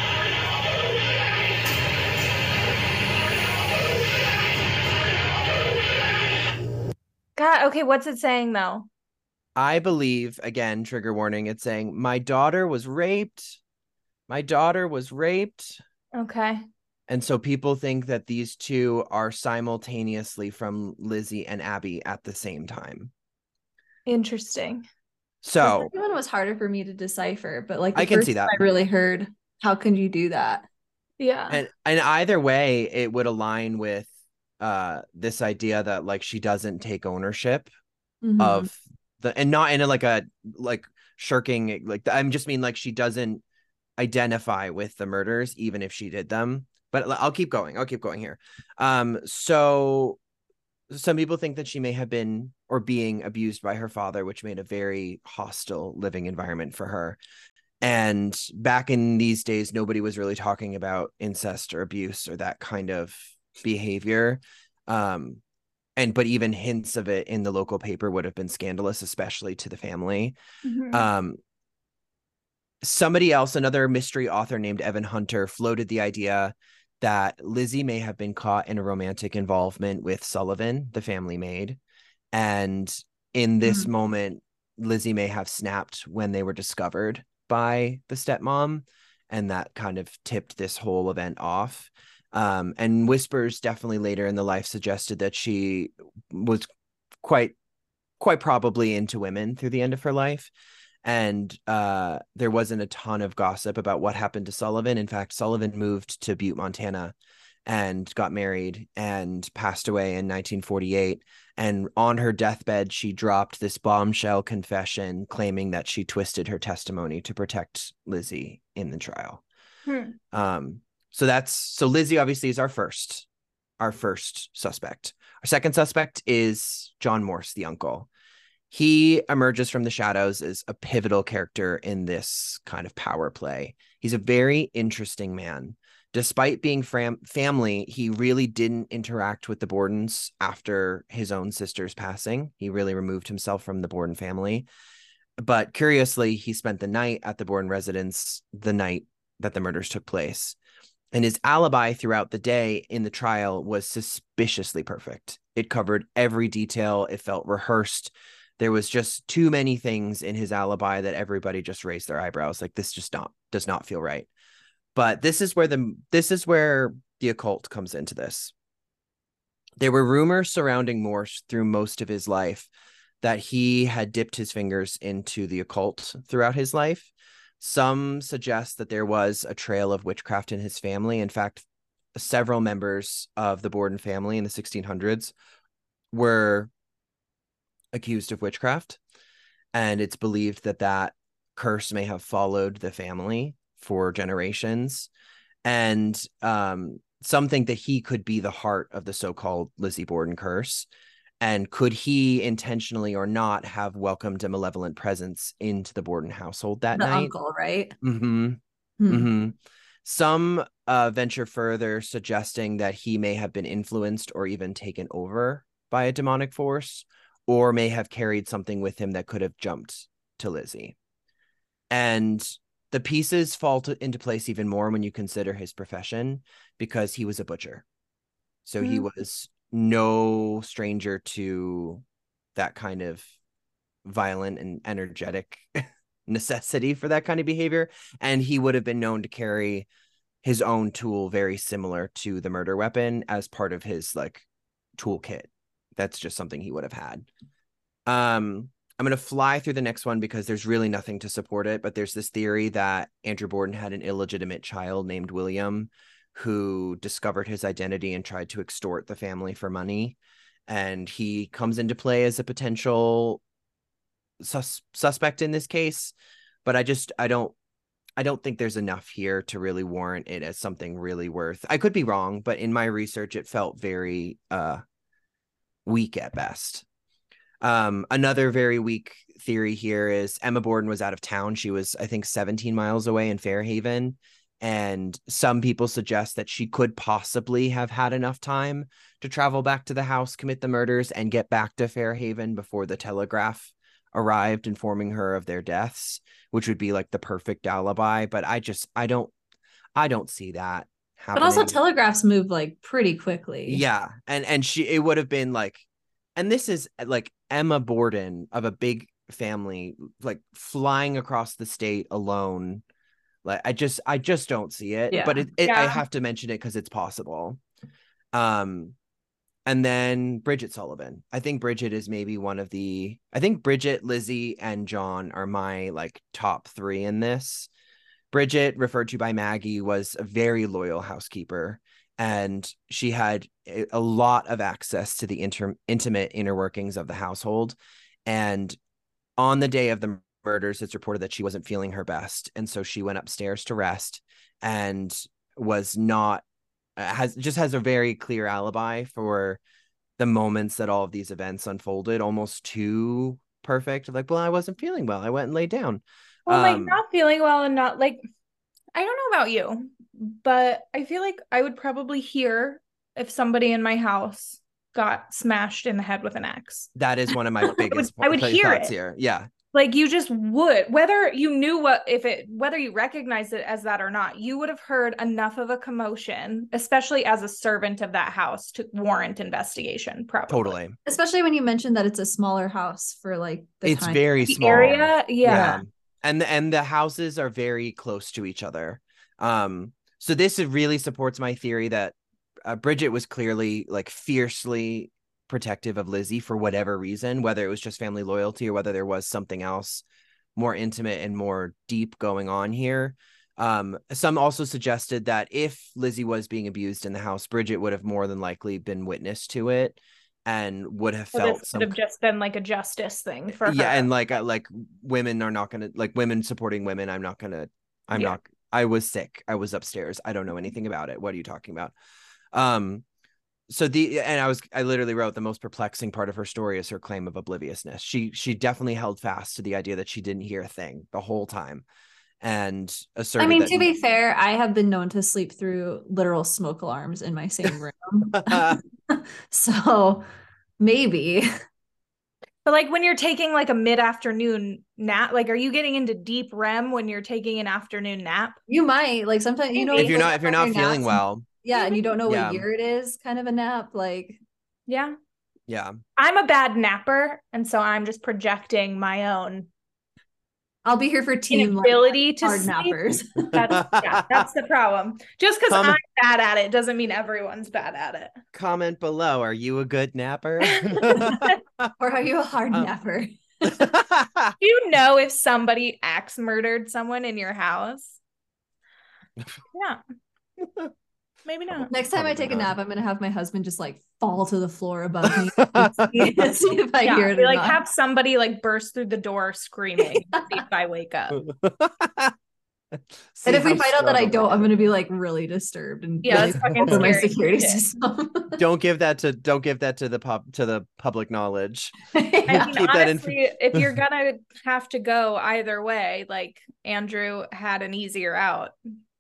God, okay, what's it saying though? I believe, again, trigger warning, it's saying, my daughter was raped. My daughter was raped. Okay. And so people think that these two are simultaneously from Lizzie and Abby at the same time. Interesting. So the second one was harder for me to decipher, but like the I can first see that. one I really heard, how can you do that? Yeah. And either way, it would align with this idea that like she doesn't take ownership Mhm. of the, and not in a like shirking, like I'm just mean like she doesn't identify with the murders even if she did them. But I'll keep going here. So some people think that she may have been or being abused by her father, which made a very hostile living environment for her. And back in these days, nobody was really talking about incest or abuse or that kind of behavior. But even hints of it in the local paper would have been scandalous, especially to the family. Mhm. Somebody else, another mystery author named Evan Hunter, floated the idea that Lizzie may have been caught in a romantic involvement with Sullivan, the family maid. And in this moment, Lizzie may have snapped when they were discovered by the stepmom. And that kind of tipped this whole event off. And whispers definitely later in the life suggested that she was quite probably into women through the end of her life. And there wasn't a ton of gossip about what happened to Sullivan. In fact, Sullivan moved to Butte, Montana, and got married and passed away in 1948. And on her deathbed, she dropped this bombshell confession claiming that she twisted her testimony to protect Lizzie in the trial. So Lizzie obviously is our first suspect. Our second suspect is John Morse, the uncle. He emerges from the shadows as a pivotal character in this kind of power play. He's a very interesting man. Despite being family, he really didn't interact with the Bordens after his own sister's passing. He really removed himself from the Borden family. But curiously, he spent the night at the Borden residence the night that the murders took place. And his alibi throughout the day in the trial was suspiciously perfect. It covered every detail. It felt rehearsed. There was just too many things in his alibi that everybody just raised their eyebrows. Like, this just does not feel right. But this is where the occult comes into this. There were rumors surrounding Morse through most of his life that he had dipped his fingers into the occult throughout his life. Some suggest that there was a trail of witchcraft in his family. In fact, several members of the Borden family in the 1600s were accused of witchcraft. And it's believed that curse may have followed the family for generations. And some think that he could be the heart of the so-called Lizzie Borden curse. And could he intentionally or not have welcomed a malevolent presence into the Borden household that night? The uncle, right? Some venture further, suggesting that he may have been influenced or even taken over by a demonic force, or may have carried something with him that could have jumped to Lizzie. And the pieces fall into place even more when you consider his profession, because he was a butcher. So he was no stranger to that kind of violent and energetic necessity for that kind of behavior. And he would have been known to carry his own tool very similar to the murder weapon as part of his like toolkit. That's just something he would have had. I'm going to fly through the next one because there's really nothing to support it, but there's this theory that Andrew Borden had an illegitimate child named William who discovered his identity and tried to extort the family for money. And he comes into play as a potential suspect in this case, but I don't think there's enough here to really warrant it as something really worth. I could be wrong, but in my research, it felt very weak at best. Another very weak theory here is Emma Borden was out of town. She was, I think, 17 miles away in Fairhaven. And some people suggest that she could possibly have had enough time to travel back to the house, commit the murders, and get back to Fairhaven before the telegraph arrived informing her of their deaths, which would be like the perfect alibi. But I don't see that happening. But also telegraphs move like pretty quickly. Yeah. And it would have been like, and this is like Emma Borden of a big family, like flying across the state alone. Like I just don't see it. Yeah. But I have to mention it because it's possible. And then Bridget Sullivan. I think Bridget is maybe Bridget, Lizzie, and John are my like top three in this. Bridget, referred to by Maggie, was a very loyal housekeeper, and she had a lot of access to the intimate inner workings of the household. And on the day of the murders, it's reported that she wasn't feeling her best, and so she went upstairs to rest and was not has a very clear alibi for the moments that all of these events unfolded, almost too perfect. Like, well, I wasn't feeling well, I went and laid down. Well, like not feeling well and not like, I don't know about you, but I feel like I would probably hear if somebody in my house got smashed in the head with an axe. That is one of my biggest I would hear thoughts it here. Yeah. Like you just would, whether you knew whether you recognized it as that or not, you would have heard enough of a commotion, especially as a servant of that house, to warrant investigation, probably. Totally. Especially when you mentioned that it's a smaller house for like it's very the small area. Yeah. And the houses are very close to each other. So this really supports my theory that Bridget was clearly like fiercely protective of Lizzie for whatever reason, whether it was just family loyalty or whether there was something else more intimate and more deep going on here. Some also suggested that if Lizzie was being abused in the house, Bridget would have more than likely been witness to it and would have felt this could have just been like a justice thing for her. And like women are not gonna, like, women supporting women, I was sick, I was upstairs, I don't know anything about it, what are you talking about? I literally wrote the most perplexing part of her story is her claim of obliviousness. She definitely held fast to the idea that she didn't hear a thing the whole time and asserted. I mean, to be fair, I have been known to sleep through literal smoke alarms in my same room. So maybe. But like when you're taking like a mid-afternoon nap, like are you getting into deep REM when you're taking an afternoon nap? You might, like sometimes, you know, if you're not feeling well. Yeah, and you don't know what year it is, kind of a nap, like. Yeah. I'm a bad napper, and so I'm just projecting my own. I'll be here for team ability to hard sleep. Nappers. That's the problem. Just because I'm bad at it doesn't mean everyone's bad at it. Comment below. Are you a good napper? Or are you a hard napper? Do you know if somebody axe murdered someone in your house? Yeah. Maybe not. Next time I take a nap, I'm gonna have my husband just like fall to the floor above me. See if I hear it. Like have somebody like burst through the door screaming if I wake up. And if we find out that I don't, I'm gonna be like really disturbed and that's fucking scary. My security system. Don't give that to the public knowledge. I mean, honestly, if you're gonna have to go either way, like Andrew had an easier out.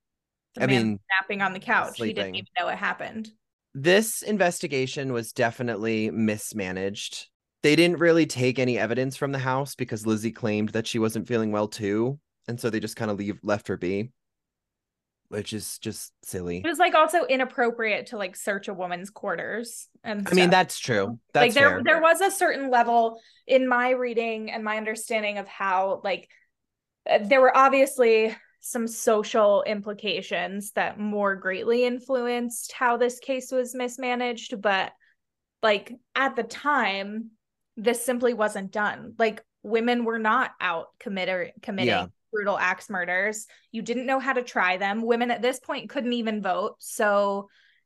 Napping on the couch. Sleeping. He didn't even know it happened. This investigation was definitely mismanaged. They didn't really take any evidence from the house because Lizzie claimed that she wasn't feeling well too. And so they just kind of left her be, which is just silly. It was like also inappropriate to like search a woman's quarters. And I mean, that's true. That's like fair. There was a certain level in my reading and my understanding of how like there were obviously some social implications that more greatly influenced how this case was mismanaged. But like at the time, this simply wasn't done. Like women were not out committing brutal axe murders. You didn't know how to try them. Women at this point couldn't even vote. So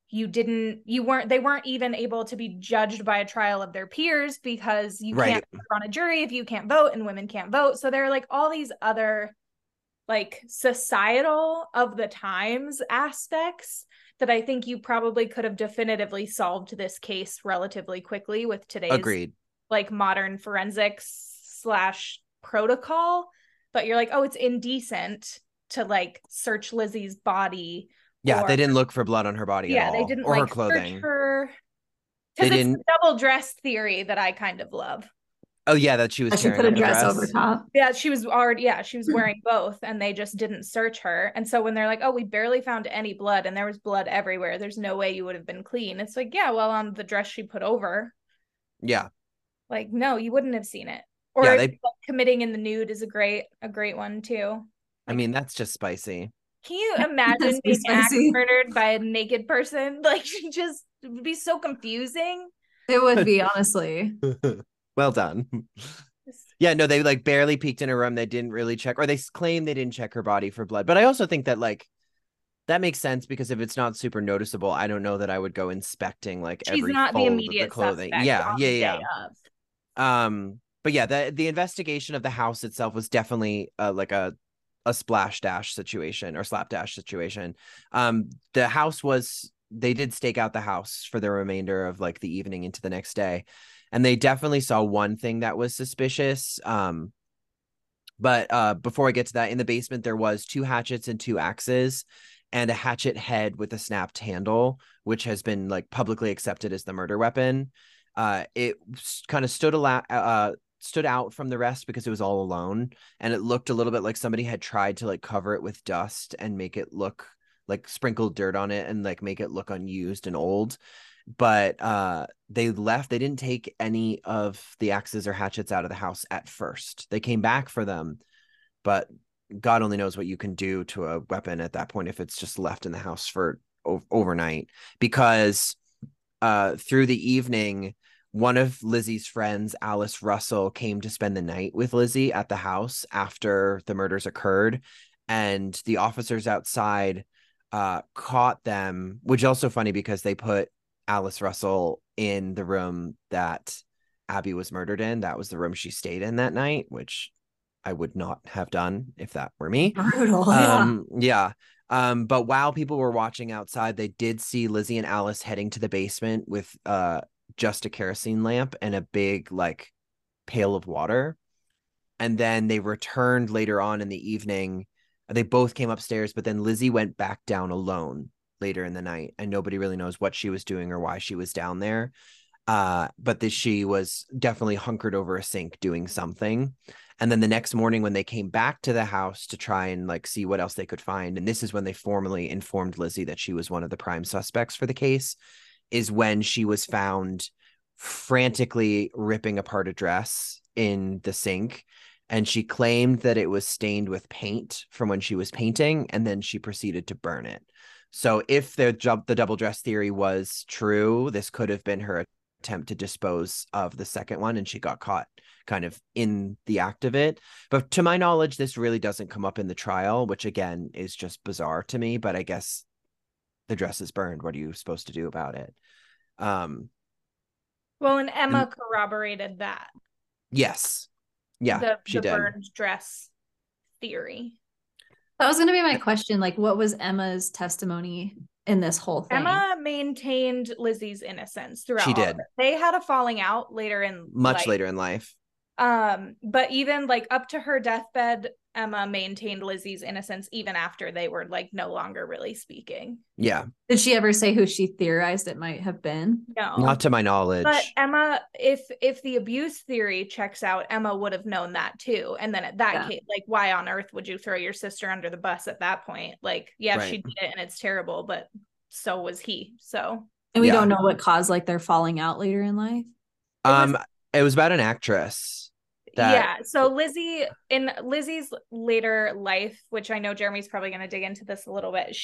they weren't even able to be judged by a trial of their peers because you can't serve on a jury if you can't vote, and women can't vote. So there are like all these other like societal of the times aspects that I think you probably could have definitively solved this case relatively quickly with today's like modern forensics / protocol. But you're like, oh, it's indecent to like search Lizzie's body. Yeah, they didn't look for blood on her body at all. They didn't or like her clothing. Because it's the double dress theory that I kind of love. Oh yeah, that she was carrying put a dress over top. Yeah, she was wearing both, and they just didn't search her. And so when they're like, oh, we barely found any blood, and there was blood everywhere, there's no way you would have been clean. It's like, yeah, well, on the dress she put over. Yeah. Like, no, you wouldn't have seen it. Or like, committing in the nude is a great one too. Like, I mean, that's just spicy. Can you imagine being axe murdered by a naked person? Like, just it would be so confusing. It would be, honestly. Well done. Yeah, no, they like barely peeked in her room. They didn't really check, or they claim they didn't check her body for blood. But I also think that like that makes sense because if it's not super noticeable, I don't know that I would go inspecting like every fold of the clothing. Yeah. But yeah, the investigation of the house itself was definitely like a splash dash situation or slapdash situation. The house they did stake out the house for the remainder of like the evening into the next day. And they definitely saw one thing that was suspicious. But before I get to that, in the basement, there was 2 hatchets and 2 axes and a hatchet head with a snapped handle, which has been like publicly accepted as the murder weapon. It kind of stood out from the rest because it was all alone, and it looked a little bit like somebody had tried to like cover it with dust and make it look like sprinkled dirt on it and like make it look unused and old. But they didn't take any of the axes or hatchets out of the house at first. They came back for them, but God only knows what you can do to a weapon at that point if it's just left in the house for overnight. Because through the evening, one of Lizzie's friends, Alice Russell, came to spend the night with Lizzie at the house after the murders occurred, and the officers outside caught them, which is also funny because they put Alice Russell in the room that Abby was murdered in. That was the room she stayed in that night, which I would not have done if that were me. Brutal. Yeah. But while people were watching outside, they did see Lizzie and Alice heading to the basement with just a kerosene lamp and a big like pail of water. And then they returned later on in the evening. They both came upstairs, but then Lizzie went back down alone later in the night, and nobody really knows what she was doing or why she was down there. But she was definitely hunkered over a sink doing something. And then the next morning when they came back to the house to try and like see what else they could find, and this is when they formally informed Lizzie that she was one of the prime suspects for the case, is when she was found frantically ripping apart a dress in the sink. And she claimed that it was stained with paint from when she was painting, and then she proceeded to burn it. So if the double dress theory was true, this could have been her attempt to dispose of the second one, and she got caught kind of in the act of it. But to my knowledge, this really doesn't come up in the trial, which again is just bizarre to me. But I guess the dress is burned. What are you supposed to do about it? Well, and Emma corroborated that. Yes. Yeah, she did. Burned dress theory. That was going to be my question. Like, what was Emma's testimony in this whole thing? Emma maintained Lizzie's innocence throughout. She did. They had a falling out later in much later in life. But even like up to her deathbed, Emma maintained Lizzie's innocence even after they were like no longer really speaking. Yeah. Did she ever say who she theorized it might have been? No. Not to my knowledge. But Emma, if the abuse theory checks out, Emma would have known that too. And then at that case, like, why on earth would you throw your sister under the bus at that point? Like, yeah, right. She did it and it's terrible, but so was he. So. And we don't know what caused like their falling out later in life. It was about an actress. So Lizzie, in Lizzie's later life, which I know Jeremy's probably going to dig into this a little bit,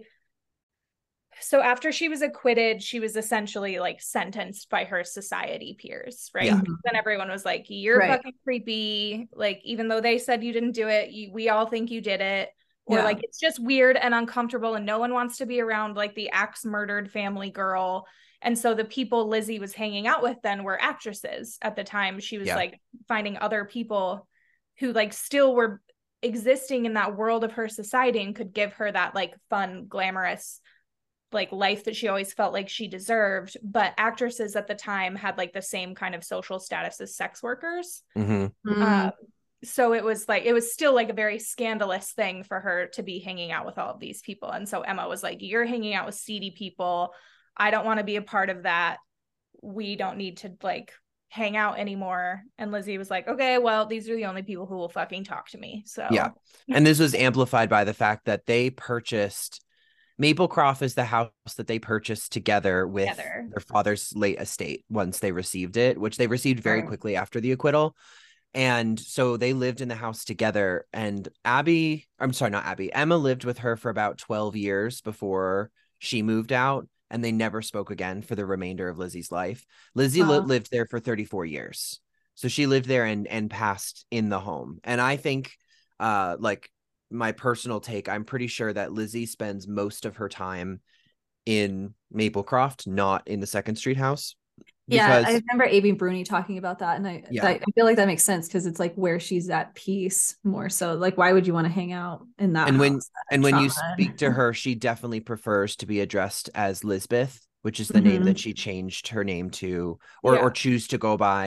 so after she was acquitted, she was essentially like sentenced by her society peers, right? Yeah. Then everyone was like, you're fucking creepy. Like, even though they said you didn't do it, we all think you did it. Or like, it's just weird and uncomfortable and no one wants to be around like the axe murdered family girl. And so the people Lizzie was hanging out with then were actresses at the time. She was like finding other people who like still were existing in that world of her society and could give her that like fun, glamorous like life that she always felt like she deserved. But actresses at the time had like the same kind of social status as sex workers. Mm-hmm. So it was still like a very scandalous thing for her to be hanging out with all of these people. And so Emma was like, you're hanging out with seedy people. I don't want to be a part of that. We don't need to like hang out anymore. And Lizzie was like, okay, well, these are the only people who will fucking talk to me. So yeah. And this was amplified by the fact that they purchased Maplecroft is the house that they purchased together with their father's late estate once they received it, which they received very quickly after the acquittal. And so they lived in the house together, and Emma lived with her for about 12 years before she moved out, and they never spoke again for the remainder of Lizzie's life. Lizzie lived there for 34 years. So she lived there and passed in the home. And I think like my personal take, I'm pretty sure that Lizzie spends most of her time in Maplecroft, not in the Second Street house. Yeah, I remember Amy Bruni talking about that, and I feel like that makes sense because it's like where she's at peace more so. Like, why would you want to hang out in that? And when you speak to her, she definitely prefers to be addressed as Lisbeth, which is the name that she changed her name to, or choose to go by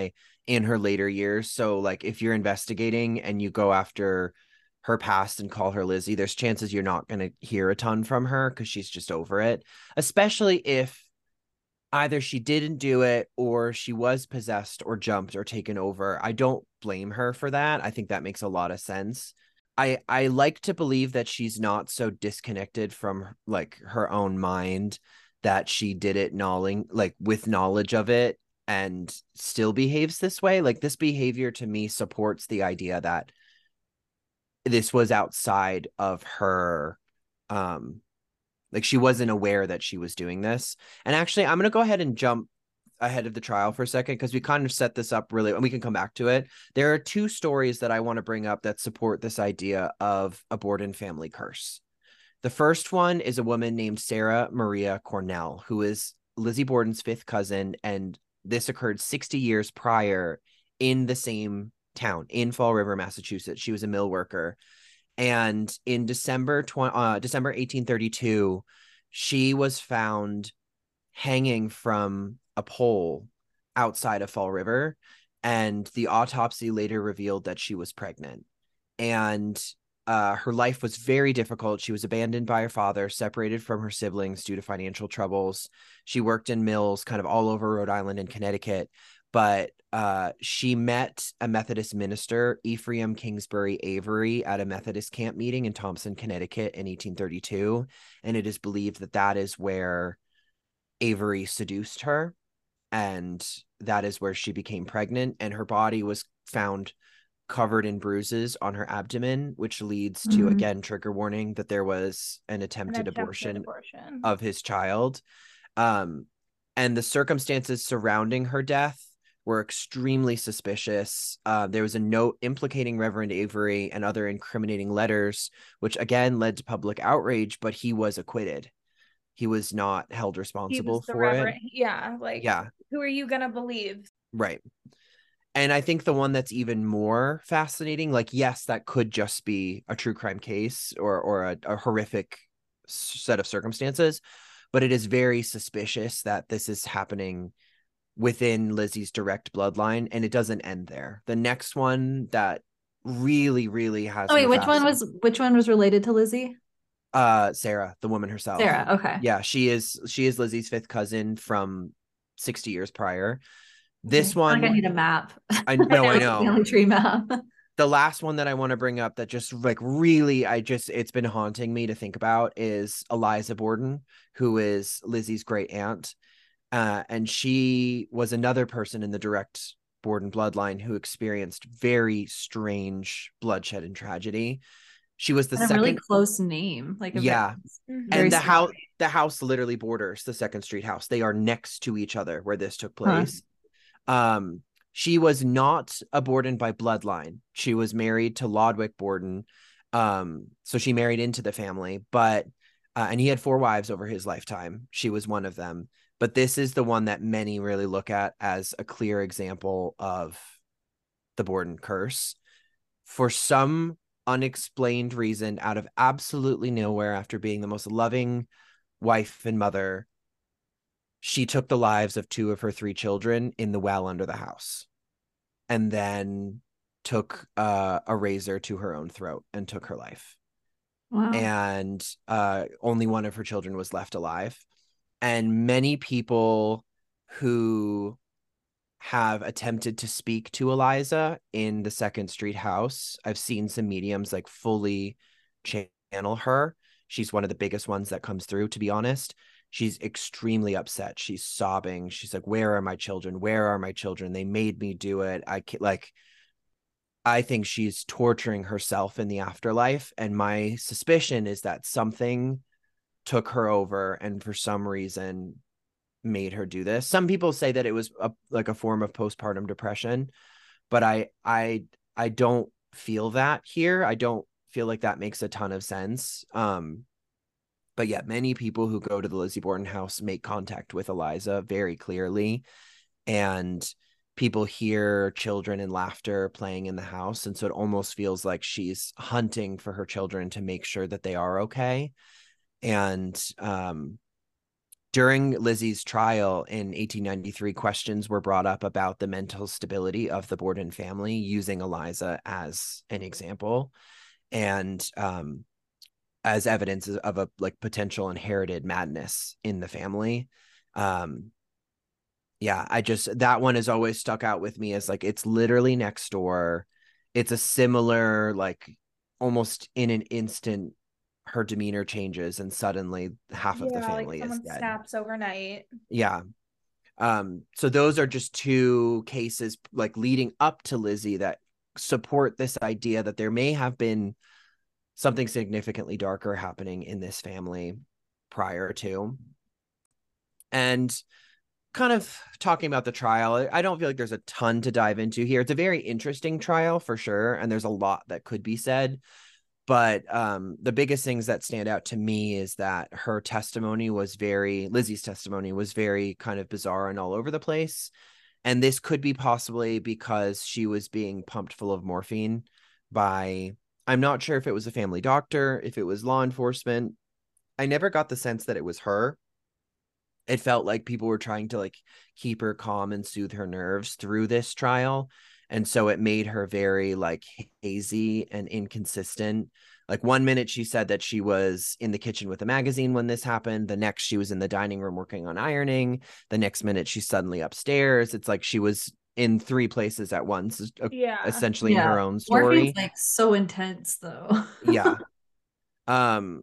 in her later years. So like if you're investigating and you go after her past and call her Lizzie, there's chances you're not going to hear a ton from her because she's just over it, especially if either she didn't do it or she was possessed or jumped or taken over. I don't blame her for that. I think that makes a lot of sense. I like to believe that she's not so disconnected from like her own mind that she did it knowing like with knowledge of it and still behaves this way. Like this behavior to me supports the idea that this was outside of her like she wasn't aware that she was doing this. And actually I'm going to go ahead and jump ahead of the trial for a second because we kind of set this up really, and we can come back to it. There are two stories that I want to bring up that support this idea of a Borden family curse. The first one is a woman named Sarah Maria Cornell, who is Lizzie Borden's fifth cousin, and this occurred 60 years prior in the same town in Fall River, Massachusetts. She was a mill worker, and in December 1832, she was found hanging from a pole outside of Fall River, and the autopsy later revealed that she was pregnant. And her life was very difficult. She was abandoned by her father, separated from her siblings due to financial troubles. She worked in mills kind of all over Rhode Island and Connecticut, but she met a Methodist minister, Ephraim Kingsbury Avery, at a Methodist camp meeting in Thompson, Connecticut in 1832. And it is believed that that is where Avery seduced her, and that is where she became pregnant, and her body was found covered in bruises on her abdomen, which leads to, again, trigger warning, that there was an attempted abortion of his child. And the circumstances surrounding her death were extremely suspicious. There was a note implicating Reverend Avery and other incriminating letters, which again led to public outrage, but he was acquitted. He was not held responsible for it. Yeah. Like, who are you going to believe? Right. And I think the one that's even more fascinating, like, yes, that could just be a true crime case or a horrific set of circumstances, but it is very suspicious that this is happening within Lizzie's direct bloodline, and it doesn't end there. The next one that really, really has. Oh, wait, which one was related to Lizzie? Sarah, the woman herself. Sarah, okay. Yeah, she is Lizzie's fifth cousin from 60 years prior. This one, I need a map. I know. Family tree map. The last one that I want to bring up that just like really, it's been haunting me to think about is Eliza Borden, who is Lizzie's great aunt. And she was another person in the direct Borden bloodline who experienced very strange bloodshed and tragedy. She was the second, really close name, like and the house literally borders the Second Street house. They are next to each other where this took place. She was not a Borden by bloodline. She was married to Lodwick Borden, so she married into the family. But and he had 4 wives over his lifetime. She was one of them. But this is the one that many really look at as a clear example of the Borden curse. For some unexplained reason, out of absolutely nowhere, after being the most loving wife and mother, she took the lives of 2 of her 3 children in the well under the house, and then took a razor to her own throat and took her life. Wow. And only one of her children was left alive. And many people who have attempted to speak to Eliza in the Second Street house, I've seen some mediums like fully channel her. She's one of the biggest ones that comes through, to be honest. She's extremely upset. She's sobbing. She's like, where are my children? Where are my children? They made me do it. I think she's torturing herself in the afterlife. And my suspicion is that something took her over and for some reason made her do this. Some people say that it was a form of postpartum depression, but I don't feel that here. I don't feel like that makes a ton of sense. But yeah, many people who go to the Lizzie Borden house make contact with Eliza very clearly, and people hear children and laughter playing in the house. And so it almost feels like she's hunting for her children to make sure that they are okay. And during Lizzie's trial in 1893, questions were brought up about the mental stability of the Borden family, using Eliza as an example, and as evidence of a like potential inherited madness in the family. Yeah, that one has always stuck out with me as like, it's literally next door. It's a similar, like almost in an instant, her demeanor changes and suddenly half of the Yeah, like family is someone dead. snaps overnight. Yeah. So those are just two cases like leading up to Lizzie that support this idea that there may have been something significantly darker happening in this family prior to. And kind of talking about the trial, I don't feel like there's a ton to dive into here. It's a very interesting trial for sure, and there's a lot that could be said. But the biggest things that stand out to me is that Lizzie's testimony was very kind of bizarre and all over the place. And this could be possibly because she was being pumped full of morphine by, I'm not sure if it was a family doctor, if it was law enforcement. I never got the sense that it was her. It felt like people were trying to like keep her calm and soothe her nerves through this trial. And so it made her very like hazy and inconsistent. Like one minute she said that she was in the kitchen with a magazine when this happened. The next she was in the dining room working on ironing. The next minute she's suddenly upstairs. It's like she was in three places at once, Yeah. essentially in her own Morphine's story. like so intense though. Yeah. Um,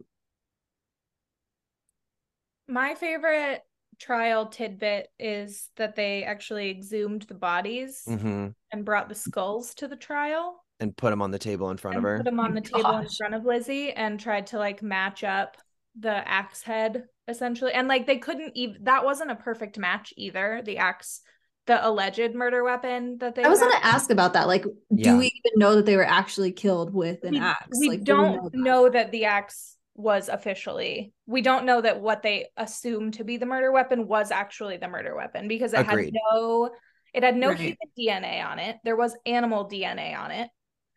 My favorite trial tidbit is that they actually exhumed the bodies and and brought the skulls to the trial put them on the table in front of and her. put them on the table in Gosh. front of Lizzie and tried to like match up the axe head essentially. And like they couldn't even, that wasn't a perfect match either. The alleged murder weapon that they I was found. gonna ask about that. Like, Yeah. do we even know that they were actually killed with an axe? We Like, do don't that? know that the axe was officially. We don't know that what they assumed to be the murder weapon was actually the murder weapon because it Agreed. had no Right. human DNA on it. There was animal DNA on it.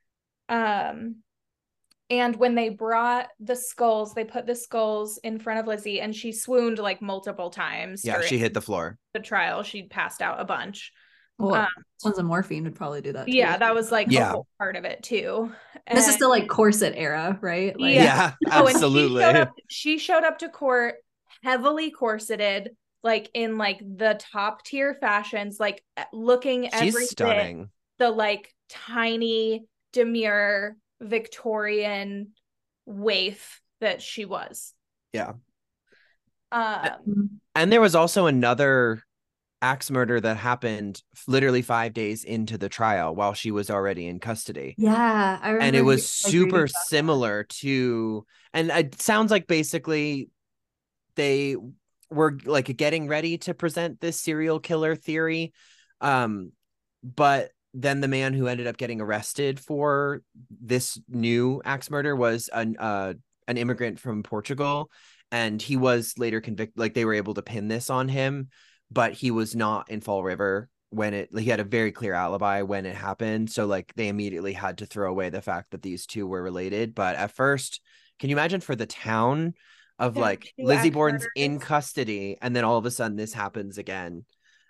And when they brought the skulls, they put the skulls in front of Lizzie and she swooned like multiple times. Yeah, she hit the floor. The trial. She passed out a bunch. Well, tons of morphine would probably do that too. Yeah, that was like Yeah. a whole part of it too. And this is still like corset era, right? Like, Yeah, absolutely. And she showed up to court heavily corseted, like in like the top tier fashions, like looking every stunning. The like tiny, demure Victorian waif that she was. Yeah. Um, and there was also another axe murder that happened literally 5 days into the trial while she was already in custody. Yeah, I remember. And it was super similar to, and it sounds like basically they were like getting ready to present this serial killer theory. But then the man who ended up getting arrested for this new axe murder was an immigrant from Portugal, and he was later convicted. Like they were able to pin this on him, but he was not in Fall River when he had a very clear alibi when it happened. So like they immediately had to throw away the fact that these two were related. But at first, can you imagine for the town of like Lizzie Borden's in custody and then all of a sudden this happens again?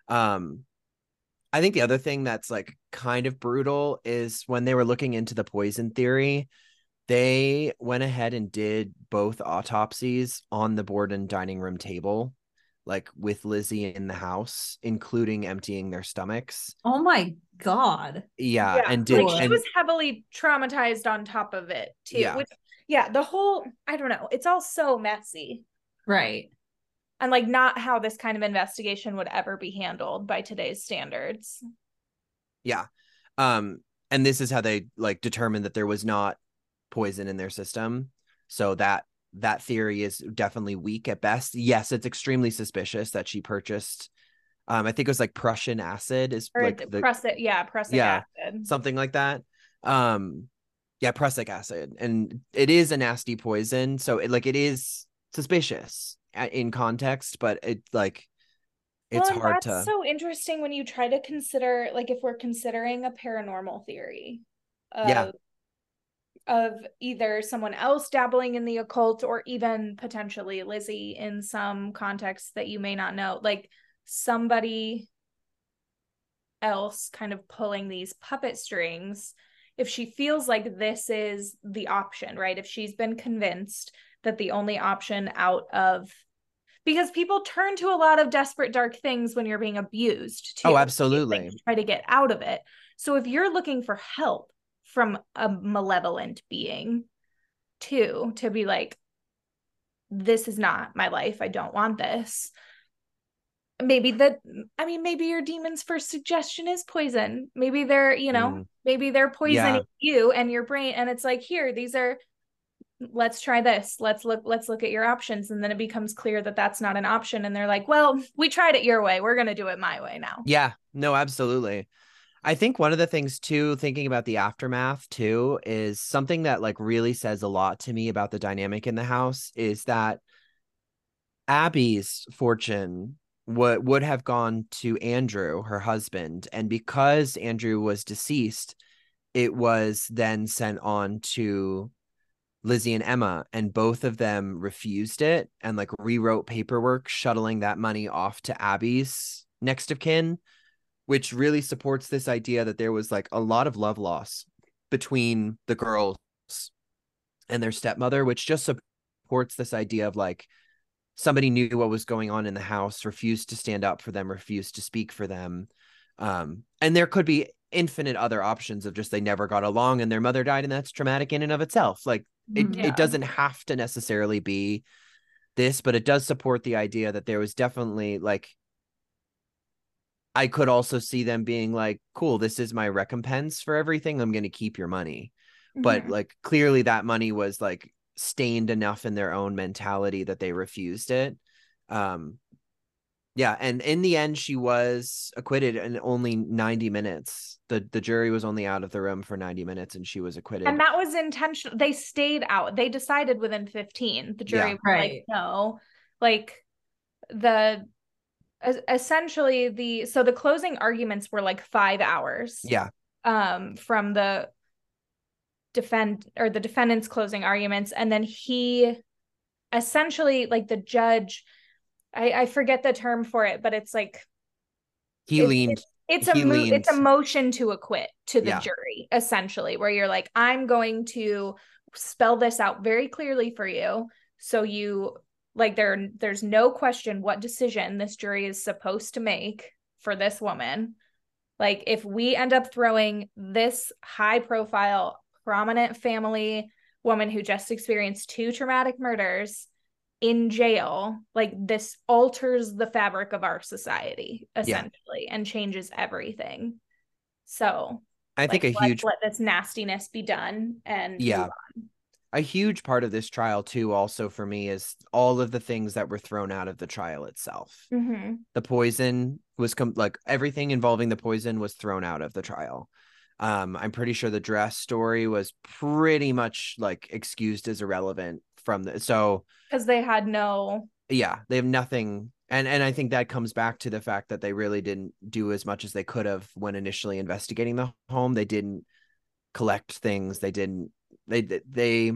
I think the other thing that's like kind of brutal is when they were looking into the poison theory, they went ahead and did both autopsies on the Borden dining room table, like with Lizzie in the house, including emptying their stomachs. Oh my God. Yeah. And she was heavily traumatized on top of it too. Yeah. The whole, I don't know, it's all so messy. Right. And like not how this kind of investigation would ever be handled by today's standards. Yeah. And this is how they like determined that there was not poison in their system. So that theory is definitely weak at best. Yes, it's extremely suspicious that she purchased I think it was like Prussian acid is or like Prussic acid. Something like that. Prussic acid. And it is a nasty poison. So it is suspicious in context, but it's hard to. That's so interesting when you try to consider, like, if we're considering a paranormal theory. of either someone else dabbling in the occult or even potentially Lizzie in some context that you may not know, like somebody else kind of pulling these puppet strings. If she feels like this is the option, right? If she's been convinced that the only option out of, because people turn to a lot of desperate, dark things when you're being abused too. Oh, absolutely. Like, try to get out of it. So if you're looking for help from a malevolent being too, to be like, this is not my life, I don't want this. Maybe your demon's first suggestion is poison. Maybe they're, maybe they're poisoning you and your brain. And it's like, here, these are, let's try this. Let's look at your options. And then it becomes clear that that's not an option. And they're like, well, we tried it your way. We're going to do it my way now. Yeah, no, absolutely. I think one of the things too, thinking about the aftermath too, is something that like really says a lot to me about the dynamic in the house is that Abby's fortune would have gone to Andrew, her husband. And because Andrew was deceased, it was then sent on to Lizzie and Emma, and both of them refused it and like rewrote paperwork shuttling that money off to Abby's next of kin, which really supports this idea that there was like a lot of love loss between the girls and their stepmother, which just supports this idea of like somebody knew what was going on in the house, refused to stand up for them, refused to speak for them. And there could be infinite other options of just they never got along and their mother died, and that's traumatic in and of itself. Like it doesn't have to necessarily be this, but it does support the idea that there was definitely like, I could also see them being like, cool, this is my recompense for everything, I'm going to keep your money. But like clearly that money was like stained enough in their own mentality that they refused it. Yeah, and in the end she was acquitted in only 90 minutes. The jury was only out of the room for 90 minutes and she was acquitted. And that was intentional. They stayed out. They decided within 15. The jury was like, no. Like essentially the closing arguments were like 5 hours. Yeah. From the defendant's closing arguments. And then he essentially, like the judge, I forget the term for it, but it's like it's a motion to acquit to the jury, essentially, where you're like, I'm going to spell this out very clearly for you. So you like there's no question what decision this jury is supposed to make for this woman. Like if we end up throwing this high profile, prominent family woman who just experienced 2 traumatic murders in jail, like this alters the fabric of our society essentially and changes everything. So I think let's let this nastiness be done and move on. A huge part of this trial too also for me is all of the things that were thrown out of the trial itself. The poison was like everything involving the poison was thrown out of the trial. I'm pretty sure the dress story was pretty much like excused as irrelevant from because they had they have nothing. And I think that comes back to the fact that they really didn't do as much as they could have when initially investigating the home. They didn't collect things. It's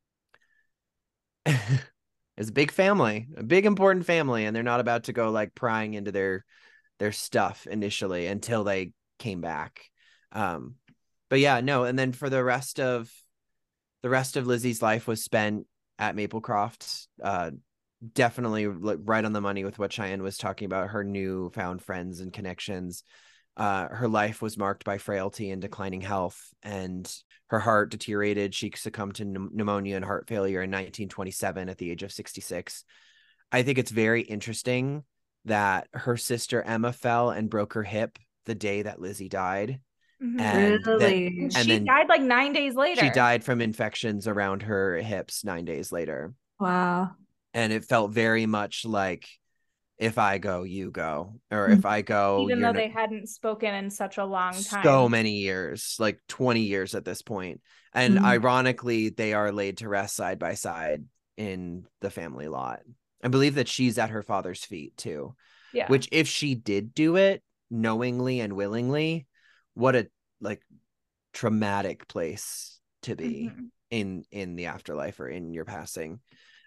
a big family, a big important family, and they're not about to go like prying into their stuff initially until they came back. But yeah, no. And then for the rest of Lizzie's life was spent at Maplecroft. Definitely right on the money with what Cheyenne was talking about, her newfound friends and connections. Her life was marked by frailty and declining health, and her heart deteriorated. She succumbed to pneumonia and heart failure in 1927 at the age of 66. I think it's very interesting that her sister Emma fell and broke her hip the day that Lizzie died. And she died like 9 days later. She died from infections around her hips 9 days later. Wow. And it felt very much like, if I go, you go, or if I go, even though they hadn't spoken in such a long time, so many years, like 20 years at this point. And ironically, they are laid to rest side by side in the family lot. I believe that she's at her father's feet too. Yeah. Which, if she did do it knowingly and willingly, what a like traumatic place to be in the afterlife or in your passing.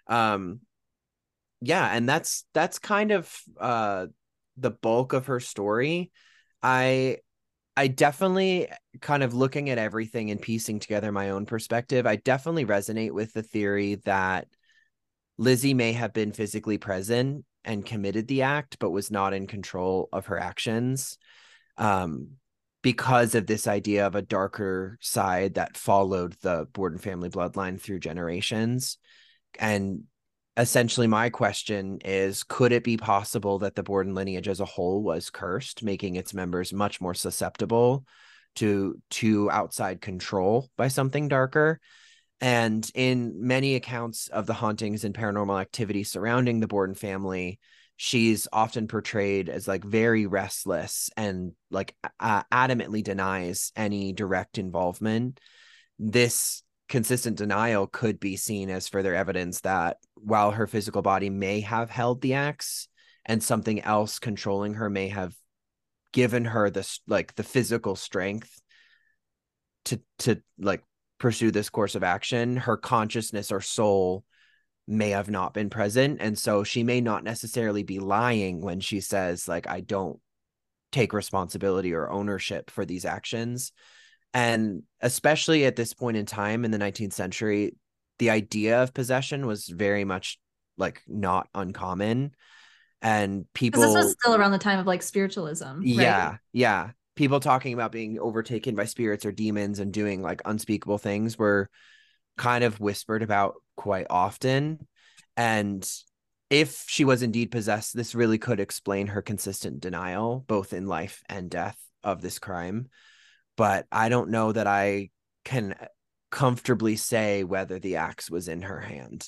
Yeah, and that's kind of the bulk of her story. I definitely, kind of looking at everything and piecing together my own perspective, I definitely resonate with the theory that Lizzie may have been physically present and committed the act, but was not in control of her actions, because of this idea of a darker side that followed the Borden family bloodline through generations. And essentially my question is, could it be possible that the Borden lineage as a whole was cursed, making its members much more susceptible to outside control by something darker? And in many accounts of the hauntings and paranormal activity surrounding the Borden family, she's often portrayed as like very restless and like adamantly denies any direct involvement. This consistent denial could be seen as further evidence that while her physical body may have held the axe, and something else controlling her may have given her this, like, the physical strength to like pursue this course of action, her consciousness or soul may have not been present. And so she may not necessarily be lying when she says, like, I don't take responsibility or ownership for these actions. And especially at this point in time in the 19th century, the idea of possession was very much like not uncommon. And people, because this was still around the time of like spiritualism, right? Yeah. People talking about being overtaken by spirits or demons and doing like unspeakable things were kind of whispered about quite often. And if she was indeed possessed, this really could explain her consistent denial, both in life and death, of this crime. But I don't know that I can comfortably say whether the axe was in her hand.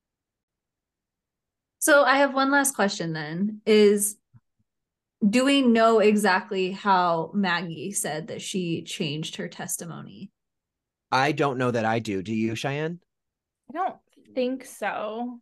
So I have one last question then, is do we know exactly how Maggie said that she changed her testimony? I don't know that I do. Do you, Cheyenne? I don't think so.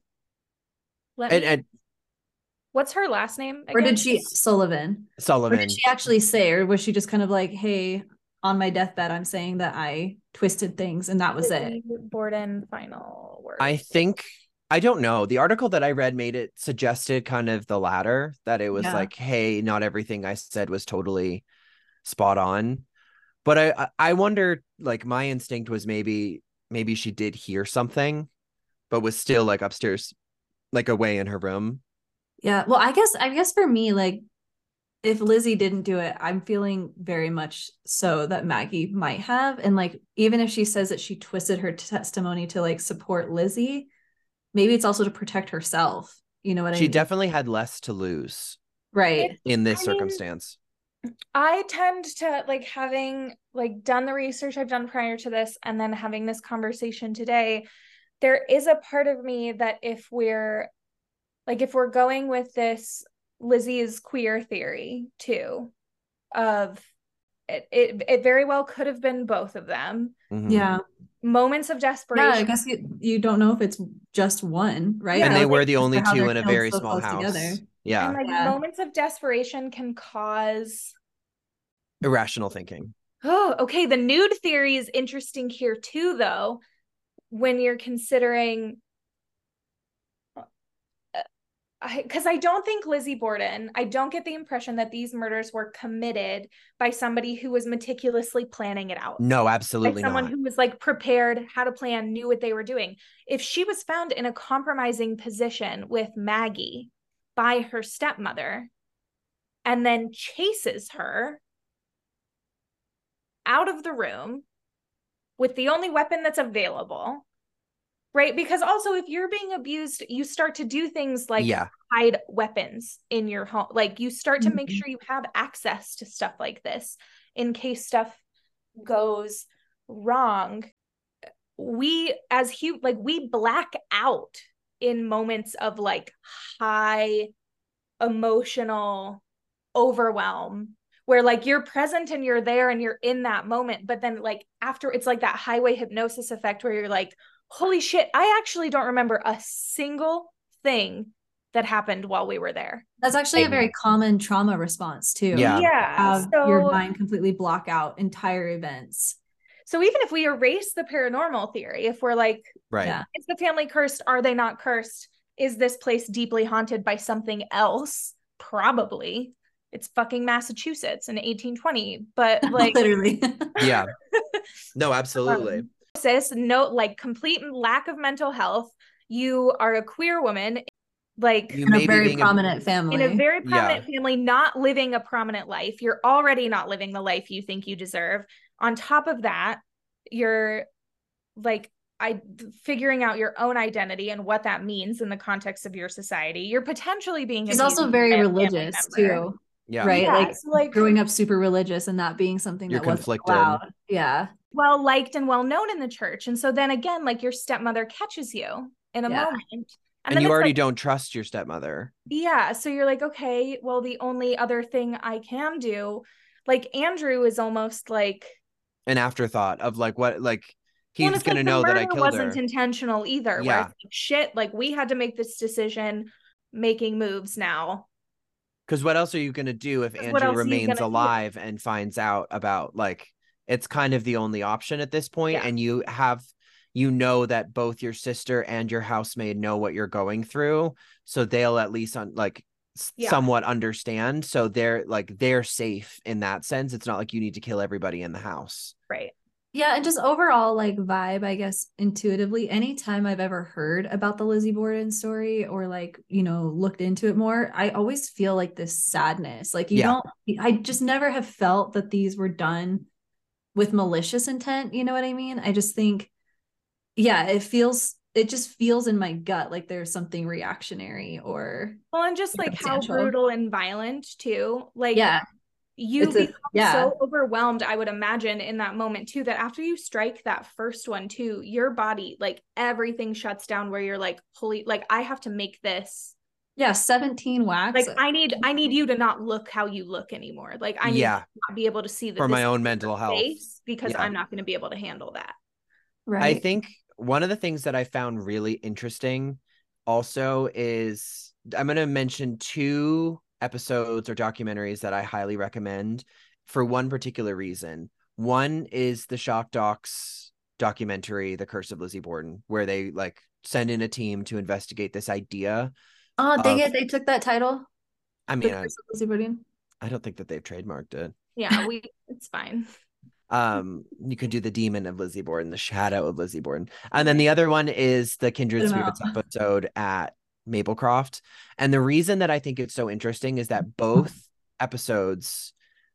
What's her last name again? Or did she Sullivan? Sullivan. Or did she actually say, or was she just kind of like, hey, on my deathbed, I'm saying that I twisted things and that was it? Borden final word. I don't know. The article that I read made it suggested kind of the latter, that it was like, hey, not everything I said was totally spot on. But I wonder, like, my instinct was maybe she did hear something, but was still like upstairs, like away in her room. Yeah. Well, I guess for me, like, if Lizzie didn't do it, I'm feeling very much so that Maggie might have. And like, even if she says that she twisted her testimony to like support Lizzie, maybe it's also to protect herself. You know what I mean? She definitely had less to lose. Right. In this circumstance. I tend to, like, having like done the research I've done prior to this and then having this conversation today, there is a part of me that if we're going with this Lizzie's queer theory too, of it very well could have been both of them. Mm-hmm. Yeah. Moments of desperation. Yeah, I guess you don't know if it's just one, right? And they were the only two in a very small house. Together. Yeah. And like moments of desperation can cause irrational thinking. Oh, okay. The nude theory is interesting here too, though, when you're considering, because I don't think Lizzie Borden, I don't get the impression that these murders were committed by somebody who was meticulously planning it out. No, absolutely not. Someone not. who was like prepared, how to plan, knew what they were doing. If she was found in a compromising position with Maggie by her stepmother and then chases her out of the room with the only weapon that's available, right? Because also if you're being abused, you start to do things like hide weapons in your home. Like you start to make sure you have access to stuff like this in case stuff goes wrong. We we black out in moments of like high emotional overwhelm, where like you're present and you're there and you're in that moment. But then like after, it's like that highway hypnosis effect where you're like, holy shit, I actually don't remember a single thing that happened while we were there. That's actually a very common trauma response too. Yeah. Have your mind completely block out entire events. So even if we erase the paranormal theory, if we're like, Right. Yeah. is the family cursed? Are they not cursed? Is this place deeply haunted by something else? Probably. It's fucking Massachusetts in 1820. But like, Literally. Yeah. No, absolutely. no, like complete lack of mental health. You are a queer woman, like You In a maybe very being prominent in a family. very Yeah. prominent family, not living a prominent life. You're already not living the life you think you deserve. On top of that, you're like figuring out your own identity and what that means in the context of your society. You're potentially being She's abused also by very a family religious member. too. Yeah. Right. Yeah, Like so like growing up super religious and that being something You're that wasn't conflicted. allowed. Yeah. well liked and well known in the church. And so then again, like your stepmother catches you in a Yeah. moment. And then you it's already like, don't trust your stepmother. yeah. So you're like, okay, well, the only other thing I can do, like Andrew is almost like An afterthought of like what, like well, he's it's gonna like know the that I murder killed wasn't her. intentional either. Where Yeah. it's like, shit, like we had to make this decision, making moves now. Because what else are you gonna do if 'Cause what Andrew else are you remains gonna do? alive and finds out about, like, it's kind of the only option at this point, Yeah. and you know that both your sister and your housemaid know what you're going through, so they'll at least Yeah. somewhat understand. So they're safe in that sense. It's not like you need to kill everybody in the house. Right. Yeah, and just overall like vibe, I guess, intuitively, anytime I've ever heard about the Lizzie Borden story or like, looked into it more, I always feel like this sadness. Like I just never have felt that these were done with malicious intent, you know what I mean? I just think, yeah, it just feels in my gut like there's something reactionary or Well, and just like how brutal and violent too. Like yeah. you become so overwhelmed, I would imagine, in that moment too, that after you strike that first one too, your body, like everything shuts down where you're like, holy, like I have to make this. Yeah, 17 whacks. Like I need you to not look how you look anymore. Like I need to not be able to see that for this my is own your mental health face because I'm not going to be able to handle that. Right. I think one of the things that I found really interesting also is I'm going to mention 2 episodes or documentaries that I highly recommend for one particular reason. One is the Shock Docs documentary, The Curse of Lizzie Borden, where they like send in a team to investigate this idea. Oh, dang it. They took that title. I mean, I don't think that they've trademarked it. Yeah, it's fine. You could do the demon of Lizzie Borden, the shadow of Lizzie Borden. And then the other one is the Kindred Spirits episode at Maplecroft. And the reason that I think it's so interesting is that both episodes,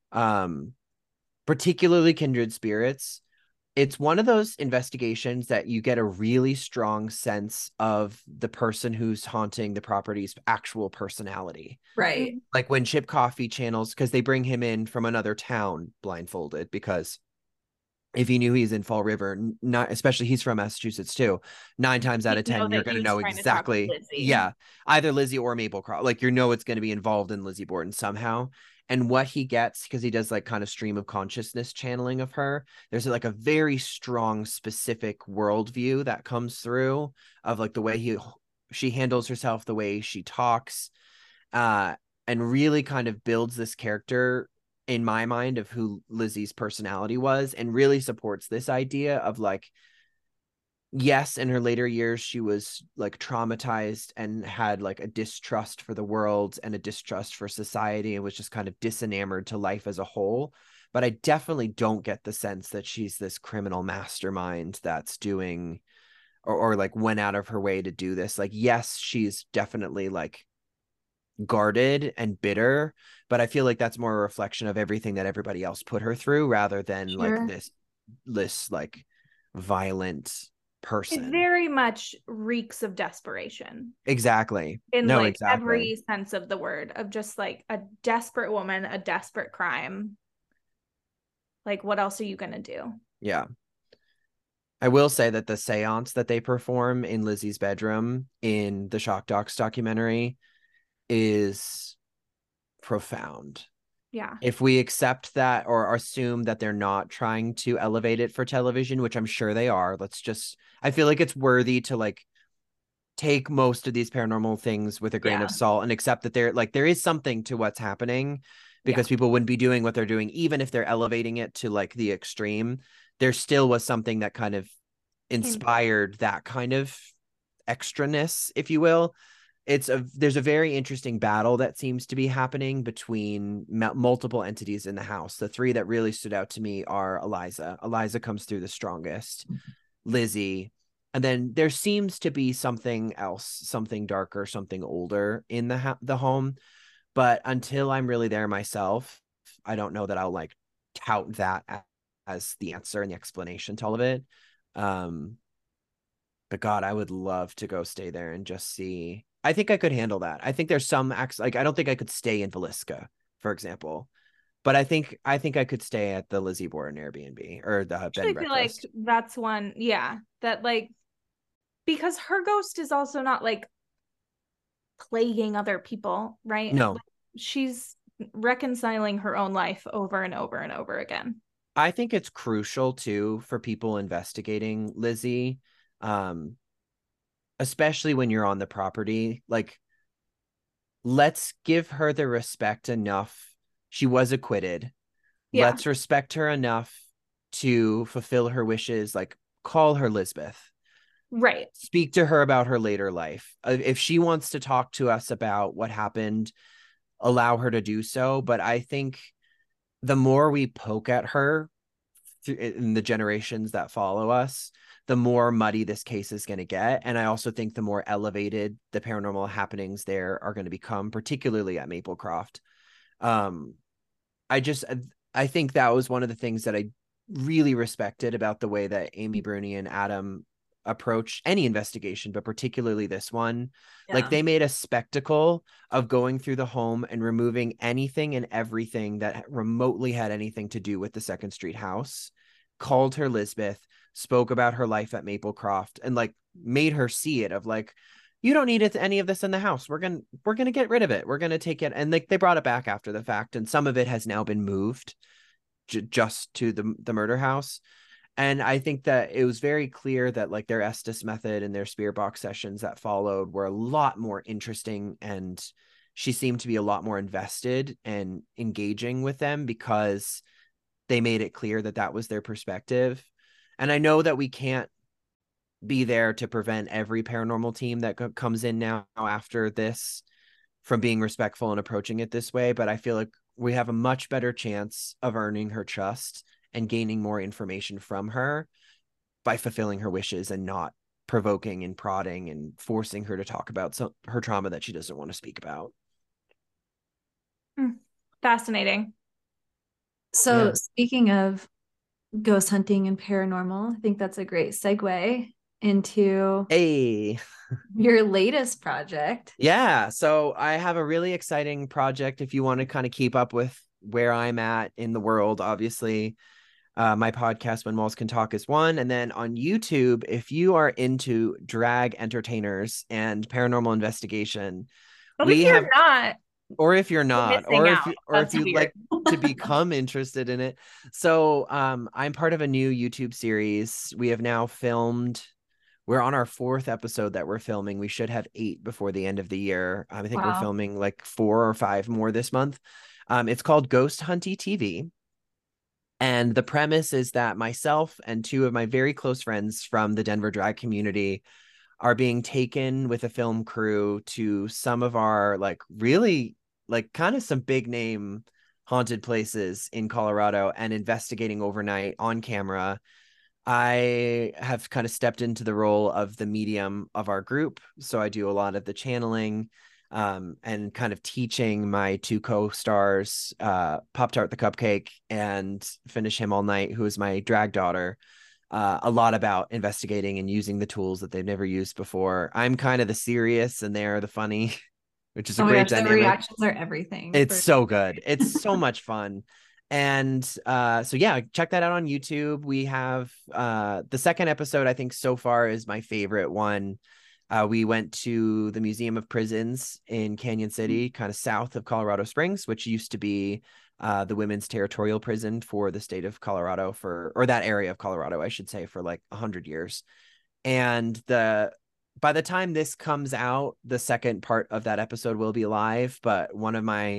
particularly Kindred Spirits, it's one of those investigations that you get a really strong sense of the person who's haunting the property's actual personality. Right. Like when Chip Coffey channels, because they bring him in from another town blindfolded, because if you knew he's in Fall River, not especially he's from Massachusetts too, 9 times out of 10 you're going to know exactly. Yeah, either Lizzie or Maplecroft. Like it's going to be involved in Lizzie Borden somehow. And what he gets, because he does like kind of stream of consciousness channeling of her, there's like a very strong specific worldview that comes through of like the way she handles herself, the way she talks, and really kind of builds this character in my mind of who Lizzie's personality was, and really supports this idea of like, yes, in her later years, she was like traumatized and had like a distrust for the world and a distrust for society and was just kind of disenamored to life as a whole. But I definitely don't get the sense that she's this criminal mastermind that's doing or like went out of her way to do this. Like, yes, she's definitely like guarded and bitter, but I feel like that's more a reflection of everything that everybody else put her through rather than like this like violent person. It very much reeks of desperation. Exactly. In like every sense of the word, of just like a desperate woman, a desperate crime. Like, what else are you gonna do? Yeah. I will say that the seance that they perform in Lizzie's bedroom in the Shock Docs documentary is profound. Yeah. If we accept that or assume that they're not trying to elevate it for television, which I'm sure they are, I feel like it's worthy to like take most of these paranormal things with a grain of salt and accept that there is something to what's happening, because people wouldn't be doing what they're doing, even if they're elevating it to like the extreme. There still was something that kind of inspired that kind of extraness, if you will. There's a very interesting battle that seems to be happening between multiple entities in the house. The three that really stood out to me are Eliza comes through the strongest, Lizzie, and then there seems to be something else, something darker, something older in the home. But until I'm really there myself, I don't know that I'll like tout that as the answer and the explanation to all of it. But God, I would love to go stay there and just see. I think I could handle that. I think there's some acts, like I don't think I could stay in Villisca, for example, but I think I could stay at the Lizzie Borden Airbnb or the bed and I feel like breakfast. that's one, that like, because her ghost is also not like plaguing other people, right? No, Like, she's reconciling her own life over and over and over again. I think it's crucial too for people investigating Lizzie, especially when you're on the property. Like, let's give her the respect enough. She was acquitted. Yeah. Let's respect her enough to fulfill her wishes, like call her Lisbeth. Right. Speak to her about her later life. If she wants to talk to us about what happened, allow her to do so. But I think the more we poke at her in the generations that follow us, the more muddy this case is going to get. And I also think the more elevated the paranormal happenings there are going to become, particularly at Maplecroft. I think that was one of the things that I really respected about the way that Amy Bruni and Adam approach any investigation, but particularly this one. Like, they made a spectacle of going through the home and removing anything and everything that remotely had anything to do with the Second Street house, called her Lisbeth, spoke about her life at Maplecroft, and like made her see it of like, you don't need any of this in the house. We're gonna get rid of it. We're gonna take it. And like, they brought it back after the fact, and some of it has now been moved just to the murder house. And I think that it was very clear that like their Estes method and their spirit box sessions that followed were a lot more interesting, and she seemed to be a lot more invested and engaging with them because they made it clear that that was their perspective. And I know that we can't be there to prevent every paranormal team that comes in now after this from being respectful and approaching it this way, but I feel like we have a much better chance of earning her trust and gaining more information from her by fulfilling her wishes and not provoking and prodding and forcing her to talk about her trauma that she doesn't want to speak about. Fascinating. So speaking of ghost hunting and paranormal, I think that's a great segue into your latest project. Yeah. So I have a really exciting project. If you want to kind of keep up with where I'm at in the world, obviously, my podcast, When Walls Can Talk, is one. And then on YouTube, if you are into drag entertainers and paranormal investigation, Or if you're not, or if you'd like to become interested in it. So I'm part of a new YouTube series. We have now filmed. We're on our 4th episode that we're filming. We should have 8 before the end of the year. I think we're filming like 4 or 5 more this month. It's called Ghost Hunty TV. And the premise is that myself and 2 of my very close friends from the Denver drag community are being taken with a film crew to some of our like really like kind of some big name haunted places in Colorado and investigating overnight on camera. I have kind of stepped into the role of the medium of our group. So I do a lot of the channeling and kind of teaching my 2 co-stars, Pop-Tart the Cupcake and Finish Him All Night, who is my drag daughter, a lot about investigating and using the tools that they've never used before. I'm kind of the serious and they're the funny, which is a great dynamic. The reactions are everything. It's so good. It's so much fun. And so yeah, check that out on YouTube. We have the 2nd episode, I think so far, is my favorite one. We went to the Museum of Prisons in Canyon City, kind of south of Colorado Springs, which used to be the women's territorial prison for the state of Colorado or that area of Colorado, I should say, for like 100 years. And by the time this comes out, the 2nd part of that episode will be live. But one of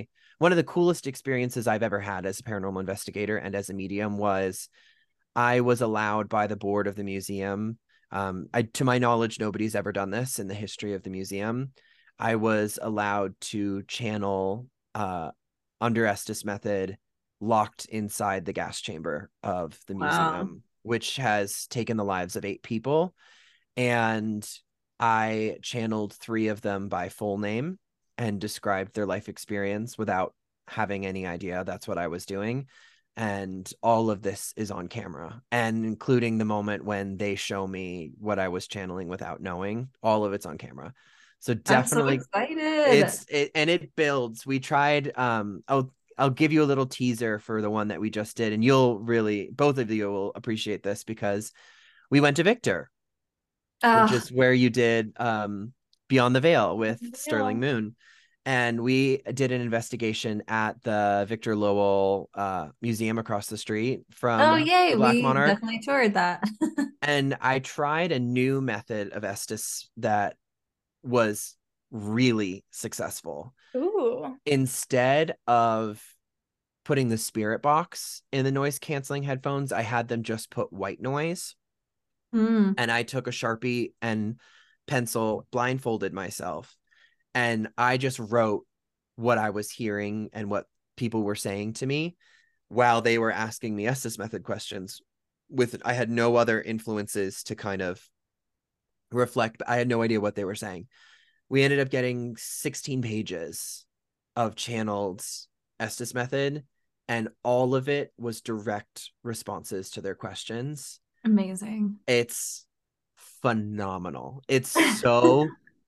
one of the coolest experiences I've ever had as a paranormal investigator and as a medium was I was allowed by the board of the museum. To my knowledge, nobody's ever done this in the history of the museum. I was allowed to channel under Estes method locked inside the gas chamber of the museum, which has taken the lives of 8 people. And I channeled 3 of them by full name and described their life experience without having any idea that's what I was doing. And all of this is on camera, and including the moment when they show me what I was channeling without knowing, all of it's on camera. So definitely, I'm so excited. And it builds. We tried, I'll give you a little teaser for the one that we just did, and you'll really, both of you will appreciate this, because we went to Victor, which is where you did Beyond the Veil with Sterling Moon. And we did an investigation at the Victor Lowell Museum across the street from the Black Monarch. We definitely toured that. And I tried a new method of Estes that was really successful. Ooh. Instead of putting the spirit box in the noise canceling headphones, I had them just put white noise. And I took a Sharpie and pencil, blindfolded myself, and I just wrote what I was hearing and what people were saying to me while they were asking me Estes method questions. I had no other influences to kind of reflect. I had no idea what they were saying. We ended up getting 16 pages of channeled Estes method, and all of it was direct responses to their questions. Amazing. It's phenomenal. It's so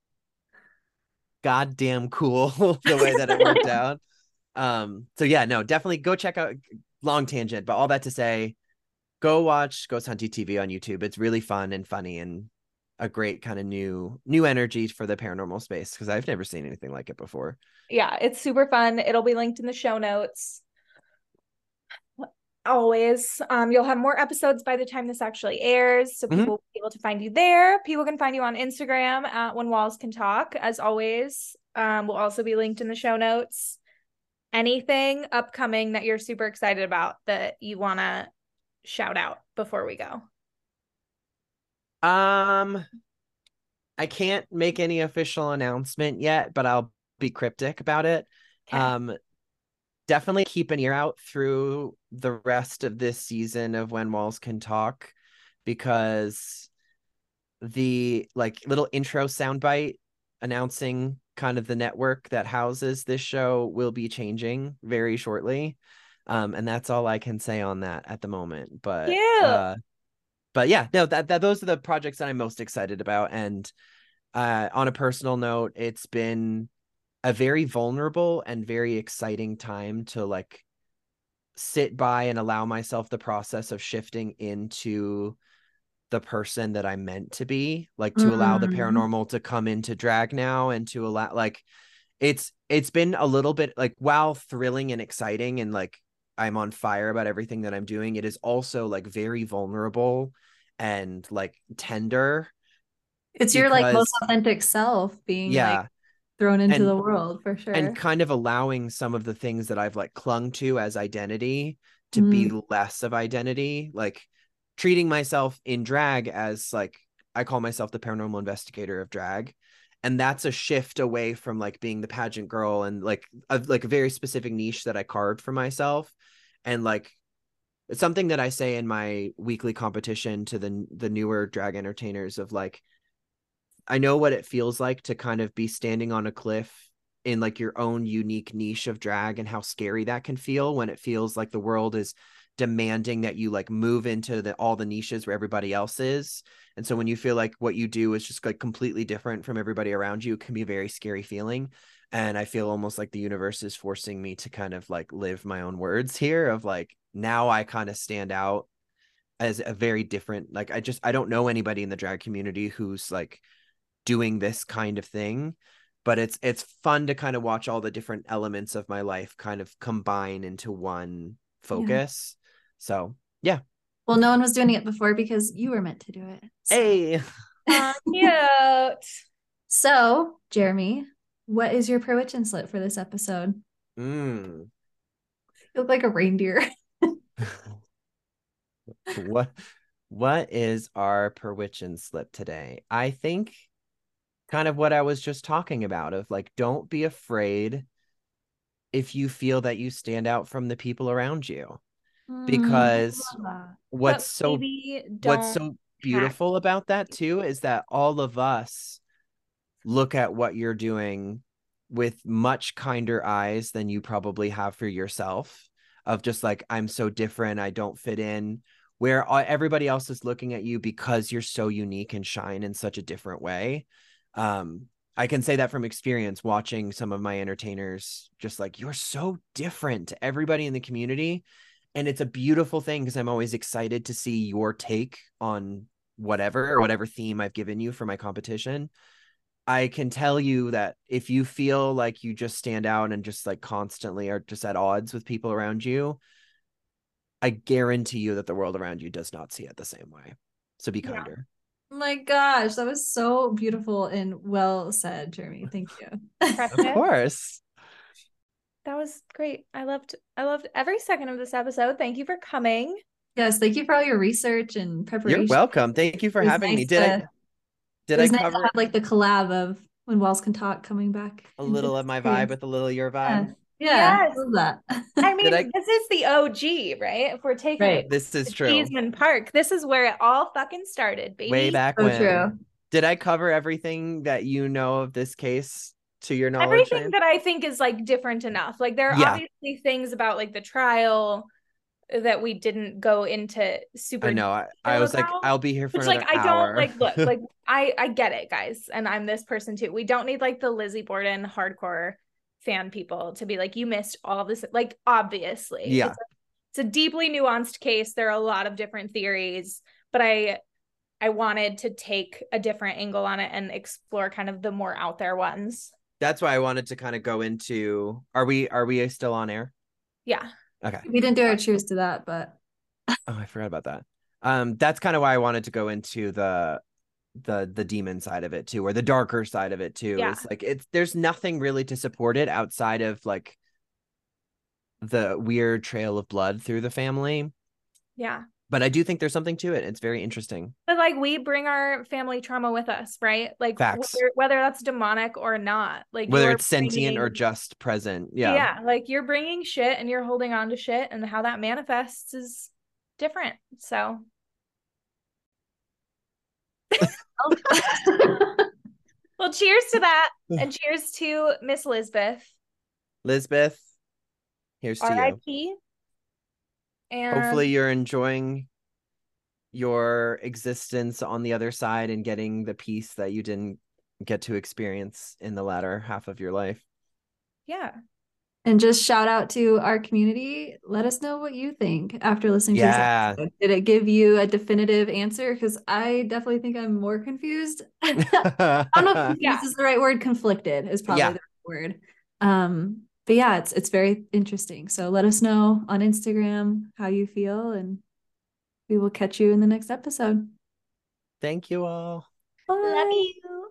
goddamn cool the way that it worked out. So yeah, no, definitely go check out, long tangent, but all that to say, go watch Ghost Hunting TV on YouTube. It's really fun and funny and a great kind of new energy for the paranormal space, because I've never seen anything like it before. Yeah, it's super fun. It'll be linked in the show notes. Always. You'll have more episodes by the time this actually airs, so people will be able to find you there. People can find you on Instagram at When Walls Can Talk, as always. Will also be linked in the show notes. Anything upcoming that you're super excited about that you want to shout out before we go? I can't make any official announcement yet, but I'll be cryptic about it. Okay. Definitely keep an ear out through the rest of this season of When Walls Can Talk, because the little intro soundbite announcing kind of the network that houses this show will be changing very shortly. And that's all I can say on that at the moment. But yeah, no, that those are the projects that I'm most excited about. And on a personal note, it's been a very vulnerable and very exciting time to sit by and allow myself the process of shifting into the person that I'm meant to be, to allow the paranormal to come into drag now, and to allow, it's been a little bit while thrilling and exciting and I'm on fire about everything that I'm doing, it is also very vulnerable and tender. It's your most authentic self being thrown into the world, for sure. And kind of allowing some of the things that I've clung to as identity to be less of identity, treating myself in drag as I call myself the paranormal investigator of drag. And that's a shift away from being the pageant girl and a very specific niche that I carved for myself. And it's something that I say in my weekly competition to the newer drag entertainers of I know what it feels like to kind of be standing on a cliff in your own unique niche of drag, and how scary that can feel when it feels like the world is demanding that you move into all the niches where everybody else is. And so when you feel what you do is just completely different from everybody around you, it can be a very scary feeling. And I feel almost like the universe is forcing me to kind of live my own words here of now I kind of stand out as a very different, I don't know anybody in the drag community who's doing this kind of thing, but it's fun to kind of watch all the different elements of my life kind of combine into one focus. So yeah. Well, no one was doing it before because you were meant to do it. So. Hey. Cute. So, Jeremy, what is your Pro Witch and Slit for this episode? Mm. You look like a reindeer. What what is our perwitchin slip today? I think kind of what I was just talking about of like, don't be afraid if you feel that you stand out from the people around you, I because love that. what's But so maybe what's don't so hack. beautiful about that too is that all of us look at what you're doing with much kinder eyes than you probably have for yourself, of just like, I'm so different, I don't fit in, where everybody else is looking at you because you're so unique and shine in such a different way. I can say that from experience, watching some of my entertainers, just like, you're so different to everybody in the community. And it's a beautiful thing because I'm always excited to see your take on whatever theme I've given you for my competition. I can tell you that if you feel like you just stand out and just like constantly are just at odds with people around you, I guarantee you that the world around you does not see it the same way. So be Yeah. kinder. Oh my gosh, that was so beautiful and well said, Jeremy. Thank you. Of course. That was great. I loved every second of this episode. Thank you for coming. Yes, thank you for all your research and You're preparation. welcome. Thank you for It was having me. nice Did it I was nice to cover have like the collab of When Walls Can Talk coming back a into little the of my vibe experience. with a little of your Yeah, vibe? yeah, Yes. love that. I Did mean, I this is the OG, right? If we're taking Right. it This is to true. Cheeseman Park, this is where it all fucking started, baby. Way back So when. true. Did I cover everything that you know of this case to your knowledge, Everything Shane? that I think is like different enough. Like there are Yeah. obviously things about like the trial that we didn't go into super I know. I detail was like, about. I'll be here for Which another like I don't hour. like look like I get it, guys, and I'm this person too. We don't need like the Lizzie Borden hardcore fan people to be like, you missed all this. Like obviously, Yeah. it's a deeply nuanced case. There are a lot of different theories, but I wanted to take a different angle on it and explore kind of the more out there ones. That's why I wanted to kind of go into, are we still on air? Yeah. Okay. We didn't do our cheers to that, but Oh, I forgot about that. That's kind of why I wanted to go into the demon side of it too, or the darker side of it too. Yeah. It's like there's nothing really to support it outside of like the weird trail of blood through the family. Yeah. But I do think there's something to it. It's very interesting. But like we bring our family trauma with us, right? Like Facts. whether that's demonic or not, like Whether you're it's sentient or bringing, just present. Yeah. like you're bringing shit and you're holding on to shit, and how that manifests is different. So well, cheers to that, and cheers to Miss Lisbeth. Lisbeth, here's to you. R.I.P. And Hopefully you're enjoying your existence on the other side and getting the peace that you didn't get to experience in the latter half of your life. yeah. and just shout out to our community. Let us know what you think after listening to this episode. Did it give you a definitive answer? Because I definitely think I'm more confused. I don't know if confused is the right word. Conflicted is probably the right word. But yeah, it's very interesting. So let us know on Instagram how you feel, and we will catch you in the next episode. Thank you all. Bye. Love you.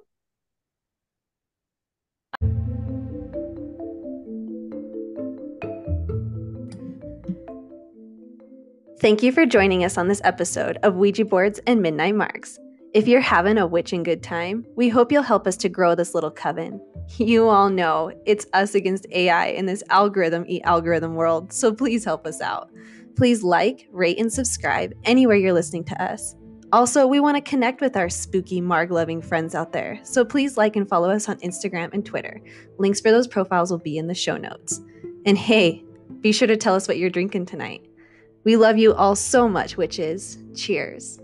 Thank you for joining us on this episode of Ouija Boards and Midnight Marks. If you're having a witching good time, we hope you'll help us to grow this little coven. You all know it's us against AI in this algorithm world, so please help us out. Please like, rate, and subscribe anywhere you're listening to us. Also, we want to connect with our spooky Marg-loving friends out there, so please like and follow us on Instagram and Twitter. Links for those profiles will be in the show notes. And hey, be sure to tell us what you're drinking tonight. We love you all so much, witches. Cheers.